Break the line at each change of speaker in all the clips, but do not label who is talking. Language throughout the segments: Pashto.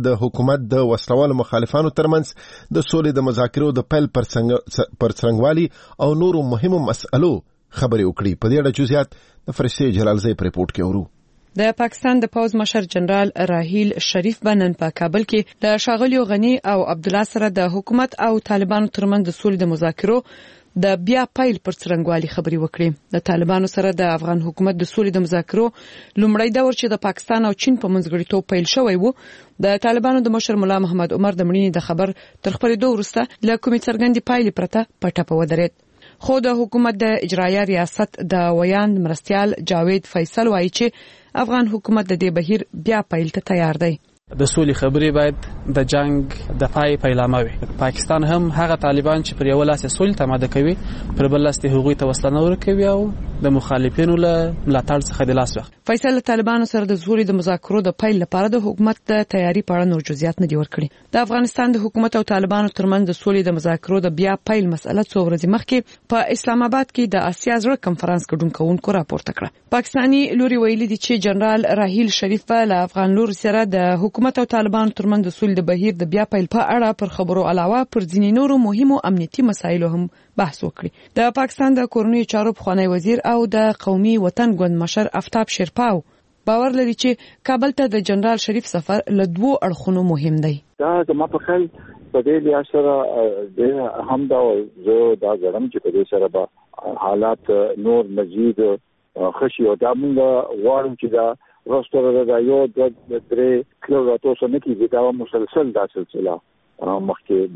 د حکومت د وسلوالو مخالفانو ترمنځ د سولې د مذاکرو د پیل پر څرنګوالي او نورو مهمو مسألو خبرې وکړي. په دې اړه جزئیات د فرشته جلالزی په ریپورت کې اورو.
د پاکستان د پوز مشر جنرال راحیل شریف بنن په کابل کې د ښاغلیو غنی او عبد الله سره د حکومت او طالبانو ترمنځ د سولې د مذاکرو د بیا پیل پر څرنګوالي خبرې وکړي. د طالبانو سره د افغان حکومت د سولې د مذاکرو لومړی دور چې د پاکستان او چین په منځګړیتوب پیل شوی وو، د طالبانو د مشر مولا محمد عمر د مړینې د خبر تر خبرېدو وروسته له کومې څرګندې پایلې پرته په ټپه ودرېد. خو د حکومت د اجرایه ریاست د ویاند مرستیال جاوید فیصل وایي چې افغان حکومت د دې بهیر بیا پیل ته تیار دی.
د سولې خبرې باید د جنگ د پای پیلامه وي. پاکستان هم هغه طالبان چې پر یو لاس سولې تماده کوي پر بل لاس هغوی ته وسله نه ورکوي او د مخالفینو له ملاتړ څخه د لاس واخلي.
فیصل طالبانو سره د سولې د مذاکرو د پیل لپاره د حکومت د تیاری په اړه نور جزئیات نه دی ورکړي. د افغانستان د حکومت او طالبانو ترمنځ د سولې د مذاکرو د بیا پیل مسله څو ورځې مخکې په اسلام آباد کې د آسیا زړه کنفرانس ګډونکو راپورته کړه. پاکستاني لوري ویلي دي چې جنرال راحیل شریف له افغان لوري سره د حکومت او طالبانو ترمنځ د سولې د بهیر د بیا پیل په اړه پر خبرو علاوه پر ځینې نورو مهمو امنیتي مسایلو هم بحث وکړي. د پاکستان د کورنیو چارو پخوانی وزیر او د قومي وطن ګوند مشر آفتاب شیرپاو باور لري چې کابل ته د جنرال شریف سفر له دوو اړخونو مهم دی.
دا زما په خیال په دې لحاظ سره د همدا زه دا غواړم چې په دې سره به حالات نور مزید خشي او دا موږ غواړو چې دا راستوره دا یو د درې کلو راتوسه نه کیږي، دا مسلسل دا سلسله مخکې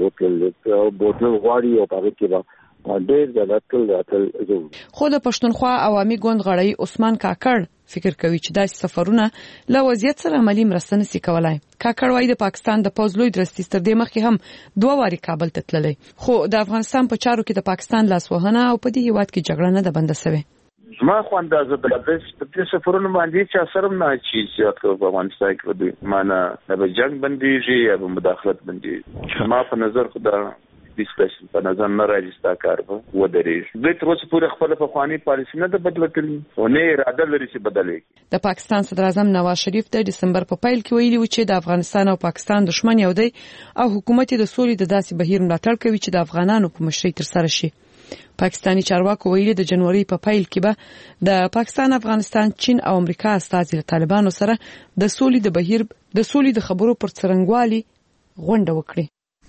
بوتل غواړي او هغه کې به ډېر ځلاتل.
خو د پښتونخوا عوامي ګوند غړی عثمان کاکړ فکر کوي چې داسې سفرونه له وضعیت سره عملی مرسته نشي کولای. کاکړ وايي د پاکستان د پوز لوی درستي تر دې مخکې هم 2 واري کابل ته تللی، خو د افغانستان په چارو کې د پاکستان لاسوهنه او په دې هیواد کې جګړه نه ده بنده شوې.
ما خو اندازه د دې سفرونو باندې چې اثر نه چی زیات په افغانستان کې ودی معنا د جنگ بنديږي یا د مداخلت بنديږي. ما په نظر خدا ډیسکشن په نظر نه راځي ستا کار به ودرېږي. د تر اوسه پورې خپل افغاني پالیسي نه د بدلتلی او نه اراده لري چې بدلې.
د پاکستان صدر اعظم نواز شریف د دسمبر په پیل کې ویلي و چې د افغانستان او پاکستان دښمن یو دی او حکومت د سولې د داسې بهیر ملاتړ کوي چې د افغانانو په مشرۍ تر سره شي. پاکستانی چارواکو ویلي د جنوري په پیل کې به د پاکستان، افغانستان، چین او امریکا استازي له طالبانو سره د سولې د بهیر د سولې د خبرو پر څرنګوالي غونډه وکړي.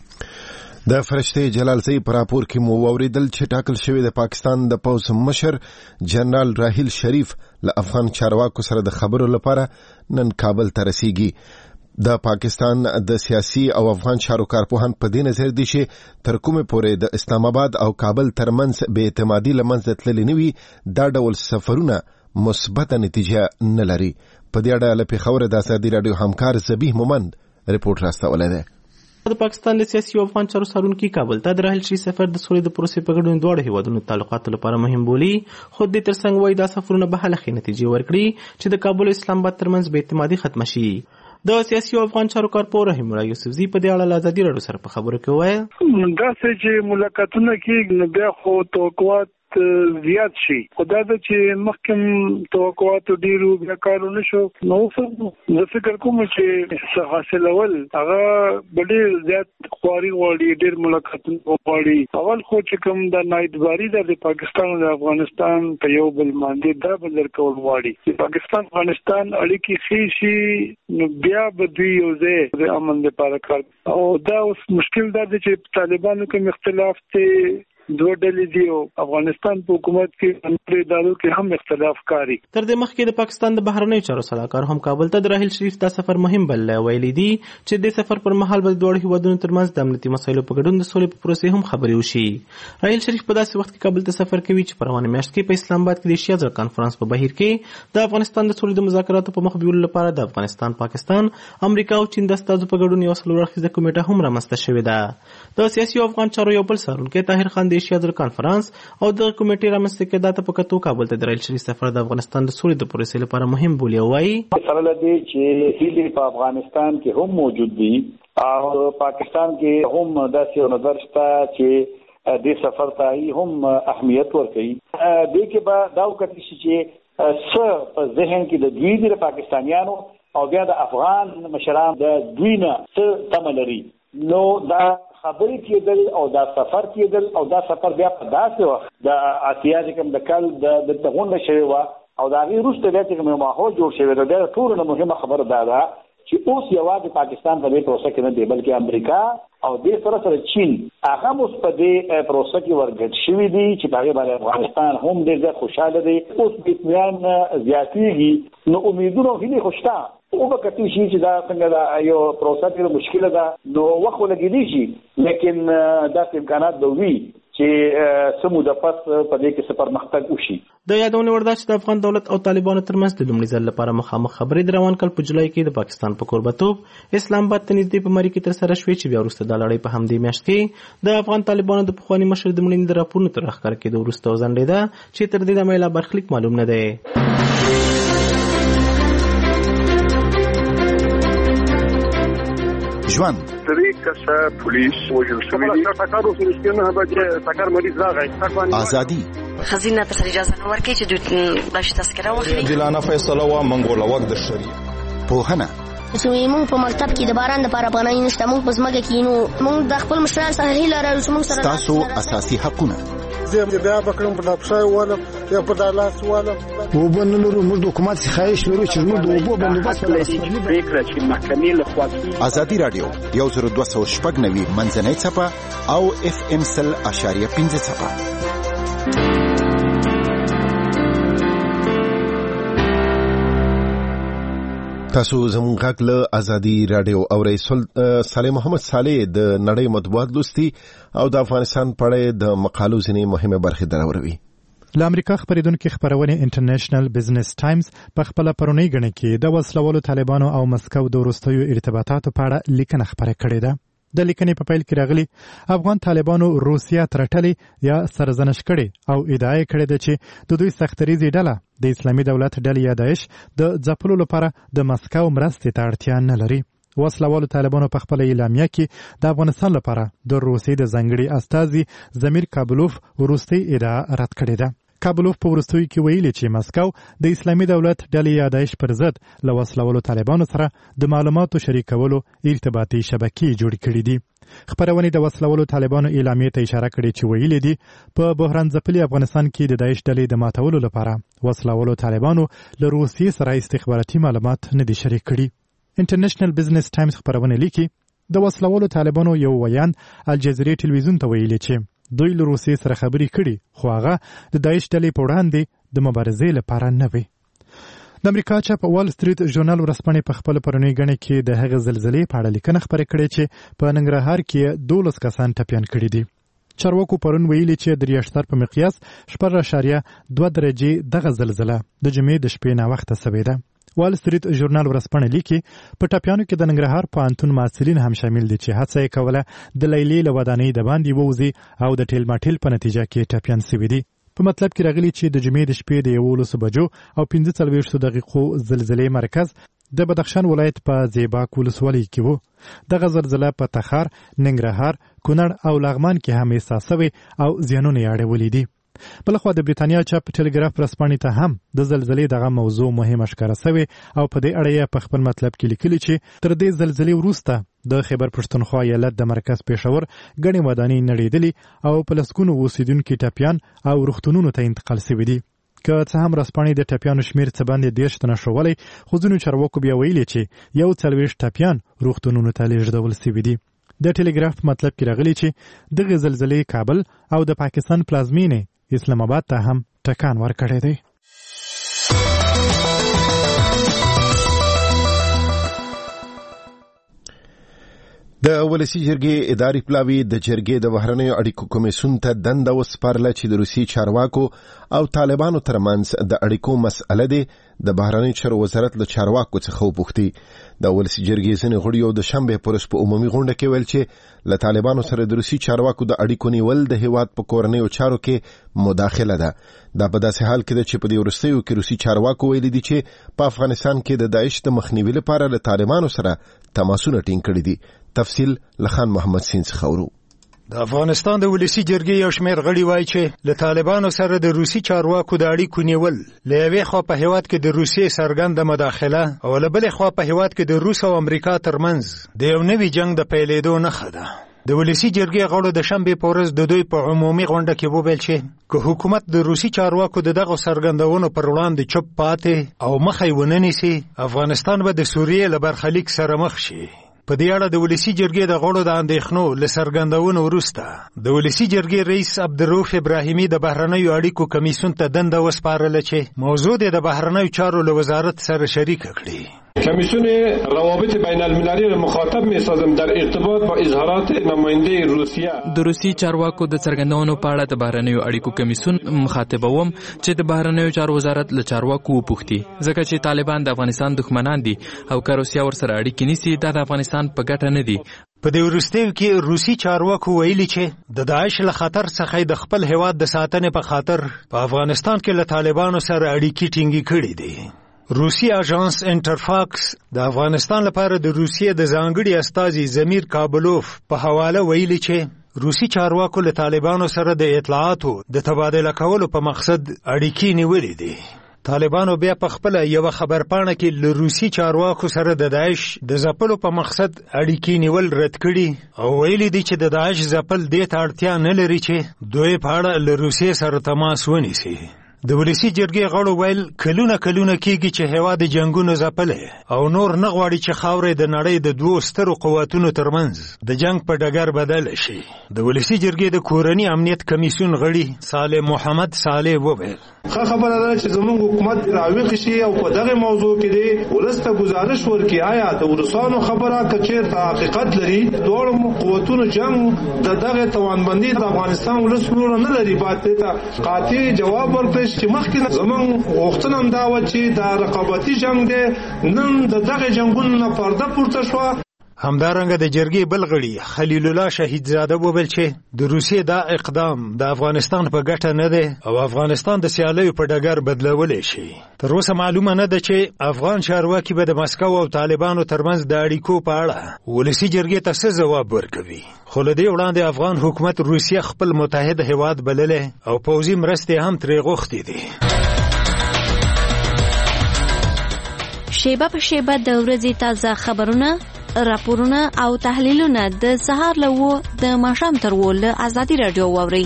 د فرشته جلالزی پر راپور کې مو اوریدل چې ټاکل شوی د پاکستان د پوز مشر جنرال راحیل شریف له افغان چارواکو سره د خبرو لپاره نن کابل ته رسیږي. د پاکستان د سیاسي او افغان چارو کارپوهان په دې نظر دي چې تر کومه پورې د اسلام آباد او کابل ترمنځ بې اعتمادي لمنځه تللی نه وي دا ډول سفرونه مثبت نتیجه نه لري. په دې اړه له پیښور د ازادي رادیو همکار زبیح مومند ریپورت راستولی دی.
د پاکستان د سیاسي او افغان چارو څارونکي کابل ته د راحیل شریف سفر د سولې د پروسې په ګډون دواړو هیوادونو تعلقاتو لپاره مهم بولي، خو د ترڅنګ وایي دا سفرونه به هله ښې نتیجې ورکړي چې د کابل او اسلام آباد ترمنځ بې اعتمادي ختمه شي. د سیاسي او افغان چارو کارپوه رحیم الله یوسفزي په دې اړه له ازادي رادیو سره په خبرو کې وویل
دا چې ملاقاتونه کېږي بیا خو توقعات زیات شي، خدا دا چې مخکم توقعات ډیرو بیا کارونه شو نو زه فکر کوم چې حاصل اول هغه ډیر زیات خواري غواړي، ډیر ملاقاتونه غواړي. اول خو چې کوم د نایدباری د پاکستان او افغانستان په یو بل باندې دا بل کول غواړي چې پاکستان افغانستان اړیکې ښې شي نو بیا به دوی یو ځای د امن لپاره کار او دا اوس مشکل دا دی چې طالبانو کې اختلاف ته دوه ډلې دي او افغانستان په حکومت کې انوري ادارو کې هم اختلاف کاری.
تر دې مخکې د پاکستان د بهرنیو چارو صلاحکار هم کابل ته د راحیل شریف دا سفر مهم بللی ویلي دي چې د سفر پر مهال به د دواړو هیوادونو ترمنځ د امنیتي مسایلو په ګډون د سولې په پروسې هم خبرې وشي. راحیل شریف په داسې وخت کې کابل ته سفر کوي چې په روانه میاشت کې په اسلام آباد کې د ایشیا زړه کانفرنس په بهیر کې د افغانستان د سولې د مذاکراتو په مخ بیولو لپاره د افغانستان، پاکستان، امریکا او چین د استازو په ګډون یو څلور اړخیزه کمیټه هم رامنځته شوې ده. د سیاسي او افغان چارو یو بل څارونکی طاهر خان د ایشیا زړه کانفرنس او د کمیټې رامنځته کېدا ته په کتو کابل ته د راحیل شریف سفر د افغانستان د سولې د پروسې لپاره مهم بولي او وايي
سره لدی چې هیلې په افغانستان کې هم موجود دي او پاکستان کې هم داسې نظر شته چې د سفر ته هم اهمیت ورکړي. د کې به دا وکړي چې څه په ذهن کې د دوی د پاکستانیانو
او بیا د افغان مشران د دوی نه څه تمه لري. نو دا خبرې کېدل او دا سفر کېدل او دا سفر بیا په داسې وخت د اسیا چې کوم د کال د غونډه شوې وه او د هغې وروسته بیا چې کوم ماحول جوړ شوی دی، بیا د ټولو نه مهمه خبره دا ده چې اوس یوازې پاکستان په دې پروسه کې نه دی بلکې امریکا او دې سره چین هغه هم اوس په دې پروسه کې ورګډ شوي دي چې په هغې باندې افغانستان هم ډېر زیات خوشحاله دی. اوس اطمینان زیاتېږي، نو امیدونه او هیلې خو شته. وبکتل شي چې دا څنګه دا یو پروسه ډېره مشکله ده، نو وخت ولګېدی شي، لیکن داسې امکانات به وي چې څه موده پس په دې کې څه پرمختګ وشي.
د یادونې وړ ده چې د افغان دولت او طالبانو ترمنځ د لومړي ځل لپاره مخامخ خبرې د روان کال په جولای کې د پاکستان په کوربتوب اسلام آباد ته نږدې په مری کې ترسره شوې، چې بیا وروسته دا لړۍ په همدې میاشت کې د افغان طالبانو د پخواني مشر د مړینې د راپورونو تر راښکاره کېدو وروسته وځنډېده، چې تر دې دمه یې لا برخلیک معلوم نه دی.
ژوند
پولیس وژل شوی
ازادي
خزینه ته اجازه نه ورکړي چې دوی بلش تذکره واخلي.
دلانه فیصله وا منګوله وخت د شری
پوهنه
موږ په مکتب کې د باران لپاره افغانۍ نشته، موږ په ځمکه کې نو موږ د خپل مشرانو سره هیله لرو چې موږ سره
تاسو اساسي حقونه
بیا بکرم په داپشای والا یا په دالاس والا
وبنلو موږ د حکومت خواهش لرو چې موږ د اوبو بندوبست
پریکړه چې محکمې له خوا
ازادي رادیو 10290 منځنۍ څپه او FM 100.5 څپه.
تاسو زموږ غږ له ازادي رادیو اورئ. صالح محمد صالح د نړۍ مطبوعات لوستي او د افغانستان په اړه د مقالو ځینې مهمه برخې دراوروي.
له امریکا خبرېدونکو خبرونه انټرنیشنل بزنس ټایمز په خپل پرونی غنې کې د وسلوالو طالبانو او مسکو د وروستیو ارتباطاتو په اړه لیکنه خبره کړې ده. د لیکنې په پیل کې راغلي افغان طالبانو روسیا ترټلې یا سرزنش کړي او ادعا کړې ده چې د دوی سختریزي ډله د اسلامي دولت ډلې یا داعش د ځپلو لپاره د مسکو مرستې ته اړتیا نه لري. وسلوالو طالبانو په خپل اعلامیه کې د افغانستان لپاره د روسیې د ځانګړي استازي زمیر کابلوف وروستي ادعا رد کړې ده. کابلوف په وروستیو کې ویلي چې مسکو د اسلامي دولت ډلې یا داعش پر ضد له وسلوالو طالبانو سره د معلوماتو شریکولو ارتباطي شبکې جوړې کړې دي. خبرونه د وسلوالو طالبانو اعلامیې ته اشاره کړې چې ویلي دي په بحران ځپلي افغانستان کې د داعش ډلې د ماتولو لپاره وسلوالو طالبانو له روسیې سره استخباراتي معلومات نه دي شریک کړي. انټرنیشنل بزنس ټایمز خبرونه لیکي د وسلوالو طالبانو یو ویان الجزیرې ټلویزیون ته ویلي چې دوی له روسیې سره خبرې کړي خو هغه د داعش ډلې په وړاندې د مبارزې لپاره نه وي. د امریکا چاپ وال سټریټ ژورنال ورځپاڼې په خپل پرونی غنې کې د هغه زلزلې په اړه لیکنه خبره کړې چې په ننګرهار کې 12 کسان ټپيان کړي دي. چارواکو پرون ویلي چې د ریښتر په مقیاس 4.2 درجه دغه زلزلہ د جمعې د شپې نه وخت سوي ده. وال سټریټ ژورنال ورځپاڼه لیکي په ټپيانو کې د ننګرهار پوهنتون محصلین هم شامل دي چې هڅه یې کوله د لیلې له ودانۍ د باندې ووزي او د ټیل ماټیل په نتیجه کې ټپيان سوي دي. په مطلب کې راغلي چې د جمعې د شپې د 11 بجو او 45 دقیقو زلزلې مرکز د بدخشان ولایت په زیباک ولسوالۍ کې وو. دغه زلزلہ په تخار، ننګرهار، کونړ او لغمان کې هم احساس شوی او زیانونه یې اړولې دي. بلخوا د بریتانیا چاپ ټلګراف ورځپاڼې ته هم د زلزلې دغه موضوع مهمه ښکاره شوې او په دې اړه یې په خپل مطلب کې لیکلي چې تر دې زلزلې وروسته د خیبر پښتونخوا ایالت د مرکز پېښور ګڼې ودانۍ نړېدلې او په لسګونو اوسېدونکي ټپیان او روغتونونو ته انتقال شوي دي. که څه هم ورځپاڼې د ټپیانو شمېر څه باندې 10 تنه ښوولی، خو ځینو چارواکو بیا ویلي چې 40 ټپیان روغتونونو ته لیږدول شوي دي. د ټلګراف مطلب کې راغلي چې دغه زلزلې کابل او د پاکستان پلازمینې اسلام آباد ته هم ټکان ورکړی دی.
د ولسی جرګې اداري پلاوی د جرګې د بهرنیو اړیکو کمیسیون ته دنده وسپارله چې د روسي چارواکو او طالبانو ترمنځ د اړیکو مسأله ده د بهرنیو چارو وزارت له چارواکو څخه وپوښتي. د ولسی جرګې ځینې غړیو د شنبې پر ورځ په عمومي غونډه کې ویل چې له طالبانو سره د روسي چارواکو د اړیکو نیول د هیواد په کورنیو چارو کې مداخله ده. دا په داسې حال کې ده چې په دې وروستیو کې روسي چارواکو ویلي دي چې په افغانستان کې د داعش د مخنیوي لپاره له طالبانو سره تماسونه ټینګ کړي دي. تفصیل لخان محمد سین څخه ورو.
د افغانستان د ولسی جرګې یو شمېر غړي وایي چې له طالبانو سره د روسي چارواکو د اړیکو نیول له یوې خوا په هیواد کې د روسیې څرګنده مداخله او له بلې خوا په هیواد کې د روس او امریکا ترمنځ د یو نوي جنگ د پیلېدو نښه ده. د ولسی جرګې غړو د شنبې په ورځ د دوی په عمومي غونډه کې وویل چې که حکومت د روسي چارواکو د دغو څرګندونو پر وړاندې چوپ پاتې او مخه یې ونه نیسي، افغانستان به د سوریې له برخلیک سره مخ شي. په دې اړه د ولسی جرګې د غړو د اندېښنو له څرګندونو وروسته د ولسی جرګې رئیس عبدالرؤف ابراهیمي د بهرنیو اړیکو کمیسیون ته دنده وسپارله چې موضوع د بهرنیو چارو له وزارت سره شریکه کړي.
کمیسیون روابط بین المللی را مخاطب می سازم در ارتباط با اظهارات نماینده روسیه.
د روسي چارواکو د څرګندونو په اړه د بهرنیو اړیکو کمیسیون مخاطبوم چې د بهرنیو چارو وزارت له چارواکو وپوښتي، ځکه چې طالبان د افغانستان دښمنان دي او که روسیه ورسره اړیکې نیسي دا د افغانستان په ګټه نه دي.
په دې وروستیو کې روسي چارواکو ویلي چې د داعش له خطر څخه د خپل هیواد د ساتنې په خاطر په افغانستان کې له طالبانو سره اړیکې ټینګې کړې دي. روسي اژانس انټرفاکس د افغانستان لپاره د روسیې د ځانګړي استازي زمیر کابلوف په حواله ویلي چې روسي چارواکو له طالبانو سره د اطلاعاتو د تبادله کولو په مقصد اړیکې نیولې دي. طالبانو بیا په خپل یو خبرپاڼه کې له روسي چارواکو سره د داعش د ځپلو په مقصد اړیکې نیول رد کړي او ویلي دي چې د داعش ځپل دې ته اړتیا نه لري چې دوی په اړه له روسیې سره تماس ونیسي. د ولسی جرګې غړو ویل کلونه کېږي چې هیواد جنگونو ځپلی او نور نه غواړي چې خاورې د نړۍ د دوو سترو قوتونو ترمنځ د جنگ په ډګر بدل شي. د ولسی جرګې د کورني امنیت کمیسیون غړي صالح محمد صالح وویل
ښه خبره ده چې زموږ حکومت راویښ شي او په دغه موضوع کې دی ولس ته ګزارش ورکړي آیا د روسانو خبره که چېرته حقیقت لري دواړو قوتونو جنګ د دغه توانمندي د افغانستان ولس نور نه لري، باید ته قاطع جواب ورکړي چې مخکې زموږ غوښتنه همدا وه چې دا رقابتي جنګ دی، نن د دغه جنګونو نه پرده پورته شوه.
همدارنګه د جرګې بل غړي خلیل الله شهیدزاده وویل چې د روسیې دا اقدام د افغانستان په ګټه نه دی او افغانستان د سیالیو په ډګر بدلولی شي. تر اوسه معلومه نه ده چې افغان چارواکي به د مسکو او طالبانو ترمنځ د اړیکو په اړه ولسي جرګې ته څه ځواب ورکوي، خو له دې وړاندې افغان حکومت روسیه خپل متحد هیواد بللی او پوځي مرستې هم ترې غوښتې دي.
شیبه په شیبه د ورځې تازه خبرونه، راپورونه او تحلیلونه د سهار له 9 د ماښام تر 10 له ازادي رادیو واورئ.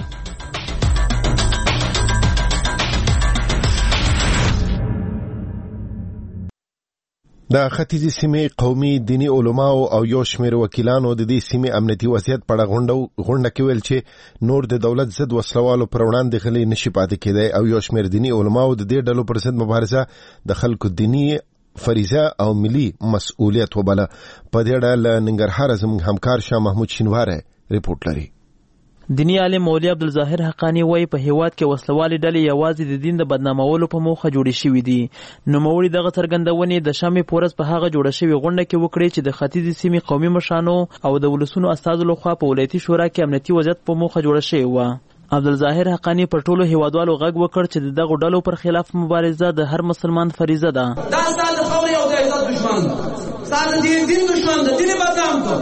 د ختیځې سیمې قومي دینی علماو او یو شمېر وکیلانو د دې سیمې امنیتي وضعیت په اړه غونډه کې ویل چې نور د دولت ضد وسلوالو پر وړاندې غلی نشي پاتې کېدی او یو شمېر دینی علماو د دې ډلو پر ضد مبارزه د خلکو دینی فریضه او ملي مسؤلیت وبله. په دې اړه له ننګرهار زموږ همکار شاه محمود شینواره ریپورت لري.
دینی عالم مولوي عبدالظاهر حقانی وایي په هیواد کې وسلوالې ډلې یوازې د دین د بدنامولو په موخه جوړې شوې دي. نوموړي دغه څرګندونې د شنبې په ورځ په هغه جوړه شوې غونډه کې وکړې چې د ختیځې سیمې قومي مشرانو او د ولسونو استازو لخوا په ولایتي شورا کې امنیتي وضعیت په موخه جوړه شوې وه. عبدالظاهر حقانی پر ټولو هیوادوالو غږ وکړ چې د دغو ډلو پر خلاف مبارزه د هر مسلمان فریضه ده.
دا ستا د خاورې او د عزت دشمن ده، ستا د دین دشمن ده، دین بدنام کړ.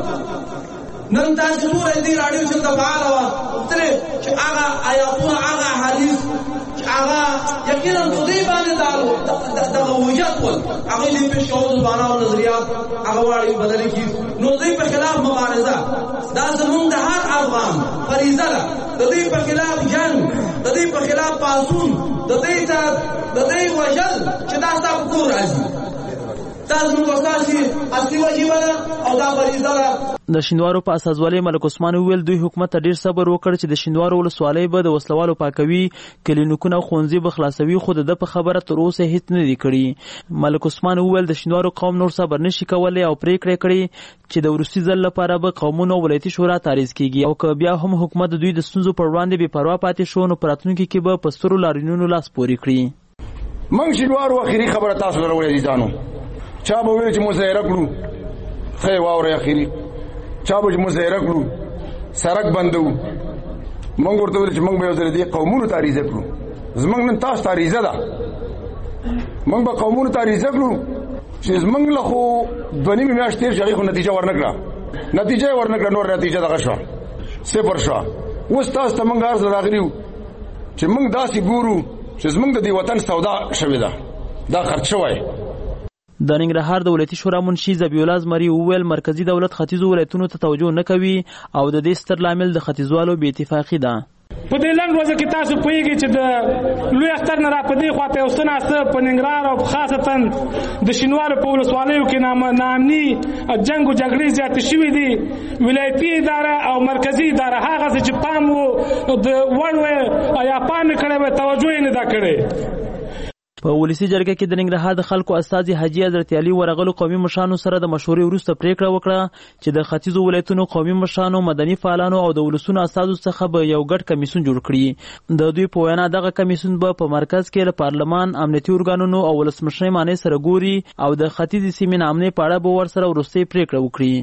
نن تاسو ټول دې راډیو چې د فعال وه ترې چې هغه آیاتونه هغه احادیث چې هغه یقینا په دې باندې دغه وجات ول هغه دې په شعور زبانه او نظریات هغه واړي بدل کی نو دې په خلاف مبارزه دا زمونږ د هر افغان فریضه ده. د دې په خلاف جنگ، د دې په خلاف پاسون، د دې وجل چې دا تاسو کور راځي تاسو موږ تاسو اصلي واجب ده او دا فریضه ده.
د شینوارو په اساسوالۍ ملک عثمان ویل دوی حکومت ته ډیر صبر وکړ چې د شینوارو ولسوالۍ به د وسلوالو پاکوي، کلینیکونه او ښوونځي به خلاصوي، خو د په خبره تر اوسه هیڅ نه دي کړي. ملک عثمان ویل د شینوارو قوم نور صبر نشي کولی او پریکړه کړې چې د وروستي ځل لپاره به قومونو ولایتي شورا تعریض کیږي او که بیا هم حکومت دوی د ستونزو پر وړاندې بې پروا پاتې شو نو په راتلونکي کې به په سترو لاریونونو لاس پورې کړي.
موږ شینوارو اخري خبره تاسو سره وړاندې ځانو چا به ویل چې مظاهره کړو، خیر واورئ اخري چا به مظاهره کړو سړک بندو، موږ ورته ویل چې موږ به یو ځل دې قومونو ته عریضه کړو. زموږ نن تاسو ته عریضه ده، موږ به قومونو ته عریضه کړو چې زموږ له خو 2.5 میاشتې تېر شوې خو نتیجه ورنکړه، نور نتیجه دغه شوه. صفر شو. اوس تاسو ته موږ عرض راغلیو چې موږ داسې ګورو چې زموږ د دې وطن سودا شوې ده، دا خرڅ شوی.
د ننګرهار د ولایتي شورا منشي ذبیح الله زمري وویل مرکزی دولت ختیځو ولایتونو ته توجه نه کوي او د دې ستر لامل د ختیځوالو بې اتفاقي ده.
په دې لنډ ورځ کې تاسو پوهیږئ چې د لوی اختر نه را په دې خوا پیوستون استه په ننګرهار او خاصتا د شینوارو په ولسوالیو کې ناامني جنگ او جګړې زیاتې شوې دي. ولایتي اداره او مرکزی اداره هغه چې پام وو د وړ یا پام کړی و توجه یې نه دا کړی.
په ولسی جرګه کې د ننګرهار د خلکو استازي حاجی حضرت علي ورغلو قومي مشرانو سره د مشورې وروسته پریکړه وکړه چې د ختیځو ولایتونو قومي مشرانو، مدني فعالانو او د ولسونو استازو څخه به یو ګډ کمیسیون جوړ کړي. د دوی په وینا دغه کمیسیون به په مرکز کې له پارلمان، امنیتي ارګانونو او ولسمشر مانې سره ګوري او د ختیځې سیمې نامنې په اړه به ورسره وروستۍ پریکړه وکړي.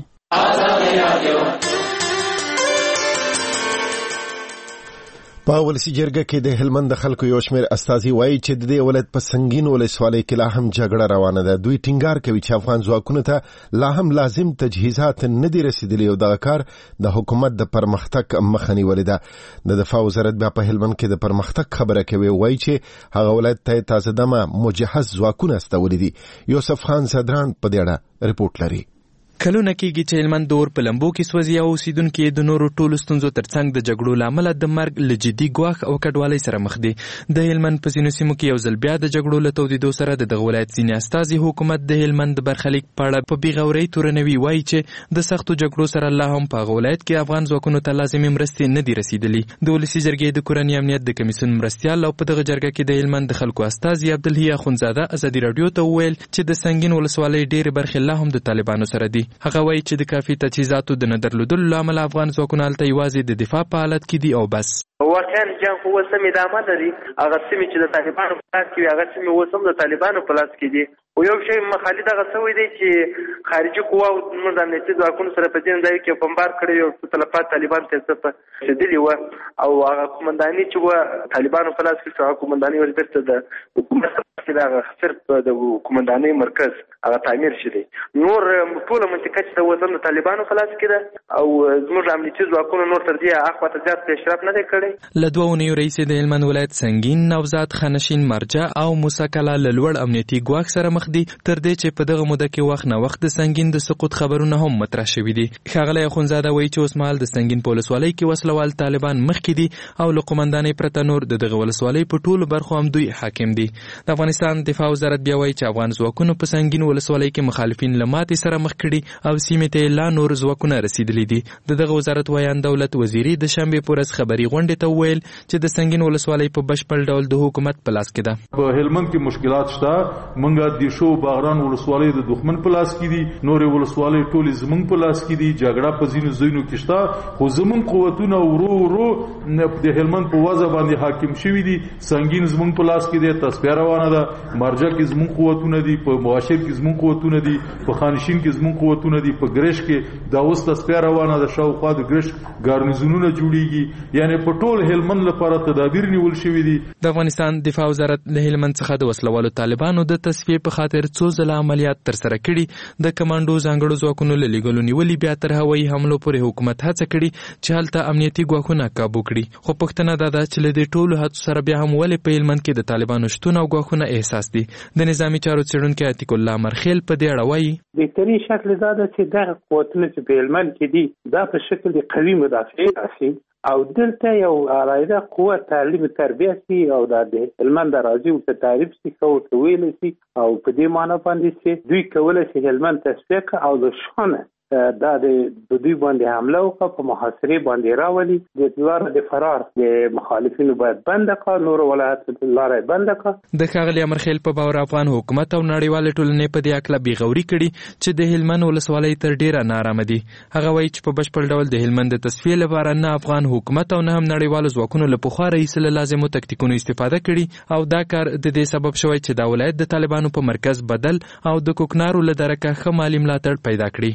په ولسی جرګه کې د هلمند د خلکو یو شمېر استازي وایي چې د دې ولایت په سنگین ولسوالۍ کې لا هم جګړه روانه ده. دوی ټینګار کوي چې افغان ځواکونو ته لا هم لازم تجهیزات نه دي رسیدلي او دغه کار د حکومت د پرمختګ مخه نیولې ده. د دفاع وزارت بیا په هلمند کې د پرمختګ خبره کوي، وایي چې هغه ولایت ته تازه دمه مجهز ځواکونه استولي دي. یوسف خان صدران په دې اړه رپورټ لري.
کلونه کېږي چې هلمند د اور په لمبو کې سوځي او اوسیدونکي د نورو ټولو ستونزو ترڅنګ د جګړو له امله د مرګ له جدي ګواښ او کډوالۍ سره مخ دي. د هلمند په ځینو سیمو کې یو ځل بیا د جګړو له تودېدو سره د دغه ولایت ځینې استازي حکومت د هلمند د برخلیک په اړه په بېغورۍ تورنوي، وایي چې د سختو جګړو سره لا هم په هغه ولایت کې افغان ځواکونو ته لازمي مرستې نه دي رسیدلي. د ولسي جرګې د کورني امنیت د کمیسیون مرستیال او په دغه جرګه کې د هلمند د خلکو استازي عبدالحی اخونزاده ازادي راډیو ته وویل چې د سنگین ولسوالۍ ډېرې برخې لا هم د طالبانو سره دي. هغه وایي چې د کافي تجهیزاتو د نه درلودلو له امله افغان ځواکونه هلته یوازې د دفاع په حالت کې دي او بس.
واقعا جنګ خو اوس هم ادامه لري. هغه سیمې چې د طالبانو په لاس کې وي هغه سیمې اوس هم د طالبانو په لاس کې دي. او یو شی مخالف دغه سوی دی چې خارجي قواو زموږ د امنیتي ځواکونو سره په دې ځای کې بمبار کړی او تلفات طالبان ته څه رسېدلي وه او هغه قومنداني چې وه طالبانو په لاس کې هغه قومنداني وربېرته د حکومت کې هغه صرف د قومندانۍ مرکز هغه تعمیر شوی. نور ټوله منطقه چې د وطن د طالبانو په لاس کې ده او زموږ امنیتي ځواکونو نور تر دې اخواته زیات پیشرفت نه دی کړی.
له دوه اونیو راهیسې د هلمند ولایت سنګین، نوزاد، خانشین، مرجع او موسی کلا له لوړ امنیتي ګواښ سره مخ دي، تر دې چې په دغه موده کې وخت نه وخت د سنگین د سقوط خبرونه هم مطرح شوي دي. ښاغلی اخونزاده وایي چې اوس مهال د سنگین په ولسوالۍ کې وسلوال طالبان مخکې دي او له قومندانۍ پرته نور د دغه ولسوالۍ په ټولو برخو هم دوی حاکم دي. د افغانستان دفاع وزارت بیا وایي چې افغان ځواکونو په سنگین ولسوالۍ کې مخالفین له ماتې سره مخ کړي او سیمې ته لا نور ځواکونه رسیدلي دي. د دغه وزارت ویان دولت وزیري د شنبې په ورځ خبري غونډې ته وویل چې د سنگین ولسوالۍ په بشپړ ډول د حکومت په لاس کې ده.
په هلمند کې مشکلات شته. منګه د شو باغران ولسوالۍ د دښمن په لاس کې دي، نورې ولسوالۍ ټولې زمونږ په لاس کې دي. جګړه په ځینو ځایونو کې شته خو زمونږ قوتونه ورو ورو د هلمند په وضع باندې حاکم شوي دي. سنگین زمونږ په لاس کې دی، تصفیه روانه ده. مرجع کې زمونږ قوتونه دي، په معاشر کې زمونږ قوتونه دي، په خانشین کې زمونږ قوتونه دي، په ګرش کې دا اوس تصفیه روانه ده. شاوخوا د ګرش ګارنیزونونه جوړیږي. یعنی په ټول هلمند لپاره تدابیر نیول شوي دي.
د افغانستان دفاع وزارت له هلمند څخه د وسلوالو طالبانو د تصفیې په خاطر څو ځله عملیات ترسره کړي. د کمانډو ځانګړو ځواکونو له لیږلو نیولې بیا تر هوایي حملو پورې حکومت هڅه کړې چې هلته امنیتي ګواښونه کابو کړي. خو پوښتنه دا ده چې له دې ټولو هڅو سره بیا هم ولې په هلمند کې د طالبانو شتون او ګواښونه احساس دي. د نظامي چارو څېړونکی عتیق الله مرخیل په دې اړه وایي
بهترین شکل دا ده چې دغه قوتونه چې په هلمند کې دي دا په شکل د قوي مدافعین راسي او دلته یو علاوه قوه تعلیم تربیه سي او د هلمند راځي او تعریف سي کوي سي او په دې معنی باندې چې دوی کولای شي هلمند تصفیه او د شانه دا د دوی باندې حمله وکړه په محاصره باندې راولي. د لار د فرار د مخالفینو باید بند کړه، نور ولایت لارې بند کړه.
د ښاغلي امرخیل په باور افغان حکومت او نړیوال ټولنې په دې اړه بېغوري کړي چې د هلمند ولسوالۍ تر ډیره نارامه دي. هغه وایي چې په بشپړ ډول د هلمند د تصفیې لپاره نه افغان حکومت او نه هم نړیوالو ځواکونو له پخوا راهیسې له لازمو تکتیکونو استفاده کړي او دا کار د دې سبب شوی چې دا ولایت د طالبانو په مرکز بدل او د کوکنارو له درکه ښه مالي ملاتړ پیدا کړي.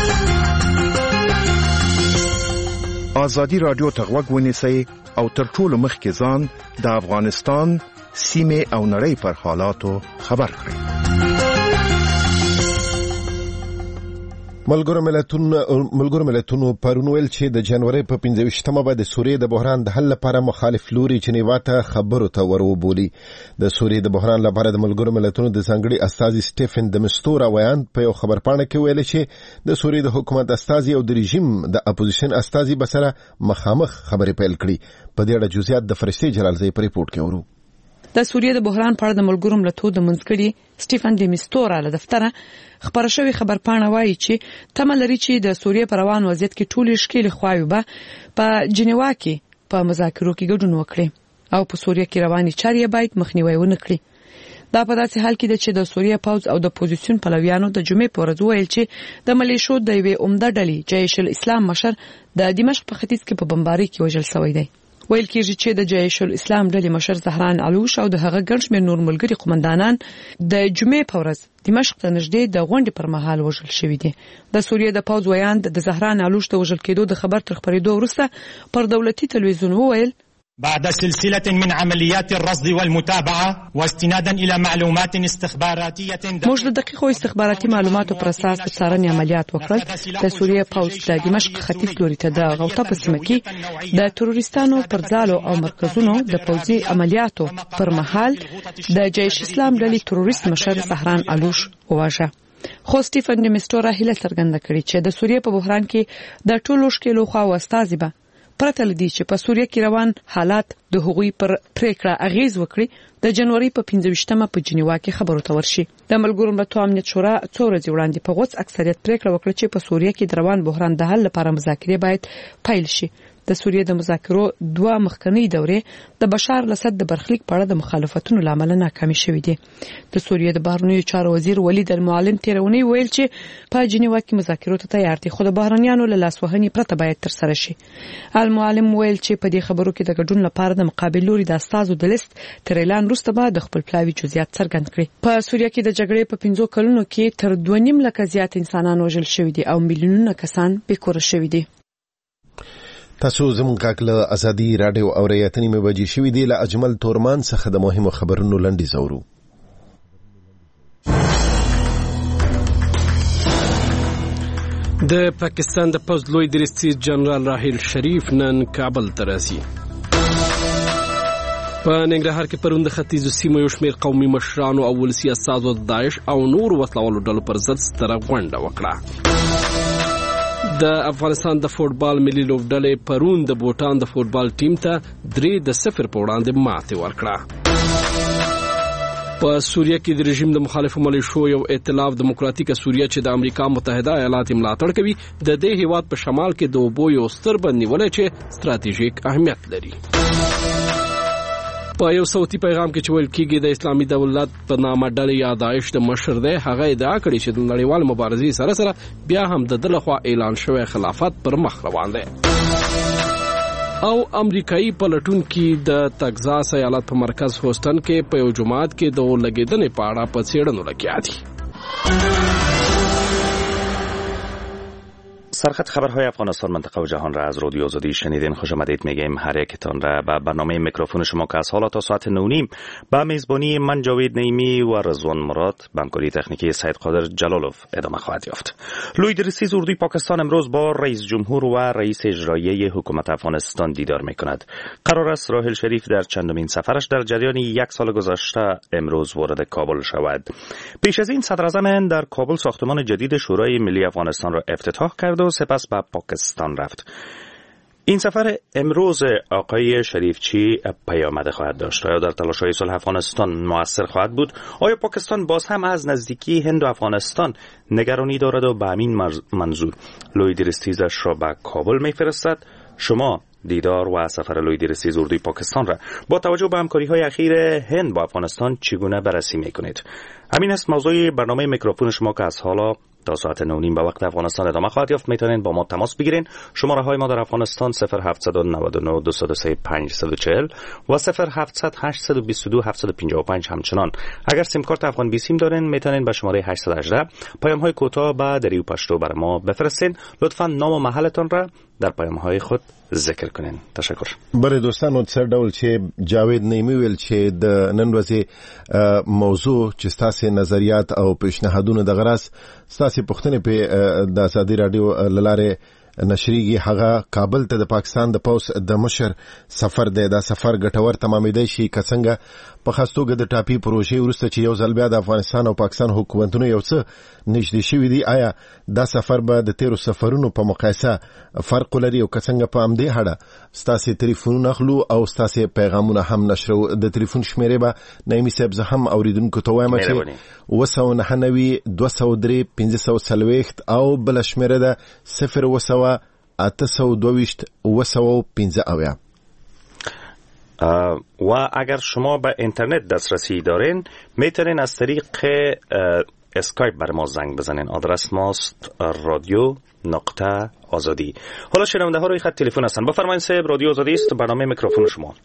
ازادي راډیو ته غوږ ونیسئ او تر ټولو مخکې ځان د افغانستان سیمې او نړۍ پر حالاتو خبر کړئ.
ملګرو ملتونو پرون ویل چې د جنوري په 15مه به د سوریې د بحران د حل لپاره مخالف لوري جنیوا ته خبرو ته وربولي. د سوریې د بحران لپاره د ملګرو ملتونو د ځانګړي استازي سټيفن د مستورا ویان په یو خبرپاڼه کې ویل چې د سوریې د حکومت استازي او د رژیم د اپوزیشن استازي به سره مخامخ خبرې پیل کړي. په دې اړه جزئیات د فرشتي جلالزی په ریپورت کې ورو.
د سوریې د بحران په اړه د ملګرو ملتونو د منځګړي سټيفن د مستورا له دفتره خبر شوی خبرپاڼه وایي چې تمه لري چې د سوریې پر روان وضعیت کې ټول ښکېل خواوې به په جنیوا کې په مذاکرو کې ګډون وکړي او په سوریې کې رواني چارې باید مخنیوي ونه کړي. دا په داسې حال کې ده چې د سوریې پوځ او د اپوزیسیون پلویانو د جمعې په ورځ ویل چې د ملیشو د یوې عمده ډلې جیش الاسلام مشر د دمشق په ختیځ کې په بمباري کې وژل شوی دی. ویل کېږي چې د جیش الاسلام ډلې مشر زهران علوش او د هغه ګڼ شمېر نور ملګري قومندانان د جمعې په ورځ دمشق ته نږدې د غونډې پر مهال وژل شوي دي. د سوریې د پوځ ویاند د زهران علوش د وژل کېدو د خبر تر خپرېدو وروسته پر دولتي تلویزیون وویل:
بعد سلسلة من عمليات الرصد والمتابعة واستنادا إلى معلومات استخباراتية
موږ د دقیقو استخباراتي معلوماتو پر اساس د څارنې عملیات وکړل. د سوریې پوځ د دمشق ختیځ لوري ته د غوطه په سیمه کې د تروریستانو پر ځالو او مرکزونو د پوځي عملیاتو پر مهال د جیش اسلام ډلې تروریست مشر زهران علوش وواژه. خو سټيفن د مستورا هیله څرګنده کړې چې د سوریې په بحران کې د ټولو ښکېلو خواوو استازي به پرته لدی چې په سوریه کې روان حالات د هغوی پر پریکړه اغیز وکړي د جنوري په 15مه په جنیوا کې خبرو ته ورشي. د ملګرو ملتونو امنیت شورا څو ورځې وړاندې په غوڅ اکثریت پریکړه وکړه چې په سوریه کې د روان بحران د حل لپاره مذاکرې باید پیل شي. د سوریې د مذاکرو دوه مخکنی دورې د بشار الاسد د برخلیک په اړه د مخالفتونو لامل ناکامې شوې دي. د سوریې د بهرنیو چارو وزیر ولید المعلم تیرونی ویل چې په جنیوا کې مذاکرو ته تیار دي خو د بهرنیانو له لاسوهنې پرته باید تر سره شي. المعلم ویل چې په دې خبرو کې د ګډون لپاره د مقابل لوري د استازو د لیست تر اعلان وروسته به د خپل پلاوي جزئیات څرګند کړي. په سوریه کې د جګړې په 15 کلونو کې تر 2.5 لک زیات انسانان وژل شوي دي او میلیونونه کسان بېکوره شوي دي.
تاسو زموږ غږ له ازادي رادیو اورېدنې مې بجې شوې دي. له اجمل تورمان څخه د مهمو خبرونو لنډیز اورو.
د پاکستان د پوځ لوی درستیز جنرال راحیل شریف نن کابل ته راځي. په ننګرهار کې پرون د ختیځو سیمو یو شمېر قومي مشرانو او ولسي استازو د داعش او نور وسلوالو ډلو پر ضد ستره غونډه وکړه. د افغانستان د فوټبال ملي لوبډلې پرون د بوټان د فوټبال ټیم ته 3-0 په وړاندې ماتې ورکړه. په سوریه کې د رژیم د مخالفو ملیشو یو ائتلاف دموکراتیک سوریه چې د امریکا متحده ایالات ملاتړ کوي د دې هیواد په شمال کې د اوبو یو ستر بند نیولې چې ستراتیژیک اهمیت لري. په یو صوتي پیغام کې چې ویل کېږي د اسلامي دولت په نامه ډلې یا داعش د مشر دی هغه ادعا کړې چې د نړیوال مبارزې سره سره بیا هم د دغه خوا اعلان شوی خلافت پر مخ روان دی. او امریکایي پلټونکي د تگزاس ایالت په مرکز هوستن کې په یو جماعت کې د لګیدنې په اړه په څېړنو لګیا دي.
سرخط خبرهای افغانستان منطقه و جهان را از رادیو آزادی شنیدین. خوش آمدید میگیم هر یکتان را به برنامه میکروفون شما که از حالا تا ساعت 9:30 با میزبانی من جاوید نعیمی و رضوان مراد با همکاری تکنیکی سید قادر جلالوف ادامه خواهد یافت. لوی درستیز اردوی پاکستان امروز با رئیس جمهور و رئیس اجرایی حکومت افغانستان دیدار میکند. قرار است راحیل شریف در چندمین سفرش در جریان 1 سال گذشته امروز وارد کابل شود. پیش از این صدر اعظم هند در کابل ساختمان جدید شورای ملی افغانستان را افتتاح کرد و سپس به پاکستان رفت. این سفر امروز آقای شریفچی پیامد خواهد داشت. آیا در تلاش‌های صلح افغانستان مؤثر خواهد بود؟ آیا پاکستان باز هم از نزدیکی هند و افغانستان نگرانی دارد و به همین منظور لوی درستیزش را به کابل می‌فرستد؟ شما دیدار و سفر لوی درستیز اردوی پاکستان را با توجه به همکاری‌های اخیر هند با افغانستان چگونه بررسی می‌کنید؟ همین است موضوع برنامه میکروفون شما که از حالا تا ساعت 9:30 به وقت افغانستان ادامه خواهد یافت. میتونید با ما تماس بگیرین. شماره های ما در افغانستان 0799 203 540 و 0700 822 755 همچنان. اگر سیم کارت افغان بی سیم دارین میتونین به شماره 818 پیام های کوتاه با دری و پشتو برای ما بفرستین. لطفاً نام و محلتان را در پیام‌های خود ذکر کنین. تشکر.
بله دوستانو، څه ډول چې جاوید نیمی ویل چې د نن ورځې موضوع چې ستاسو نظریات او پیشنهادونه د غراس ستاسو پوښتنې په د ازادي رادیو لاره نشریږي. هغه کابل ته د پاکستان د پوس د مشر سفر دی. دا سفر ګټور تمامېدای شي که څنګه په خاص توګه د ټاپي پروژې وروسته چې یو ځل بیا د افغانستان او پاکستان حکومتونو یو څه نږدې شوي دي. آیا دا سفر به د تیرو سفرونو په مقایسه فرق لري او که څنګه په همدې اړه ستاسو ټلیفونونه اخلو او ستاسو پیغامونه هم نشرو. د ټلیفون شمیرې به نایمي صاحب زه هم اوریدونکو ته وایم چې 299 203 540 او بل شمیره ده 0 822 915.
و اگر شما به اینترنت دسترسی دارین میتونین از طریق اسکایپ بر ما زنگ بزنین. آدرس ماست radio.azadi. حالا شنونده ها روی خط تلفن هستن. بفرمایید صاحب، رادیو آزادی است، برنامه میکروفون شما.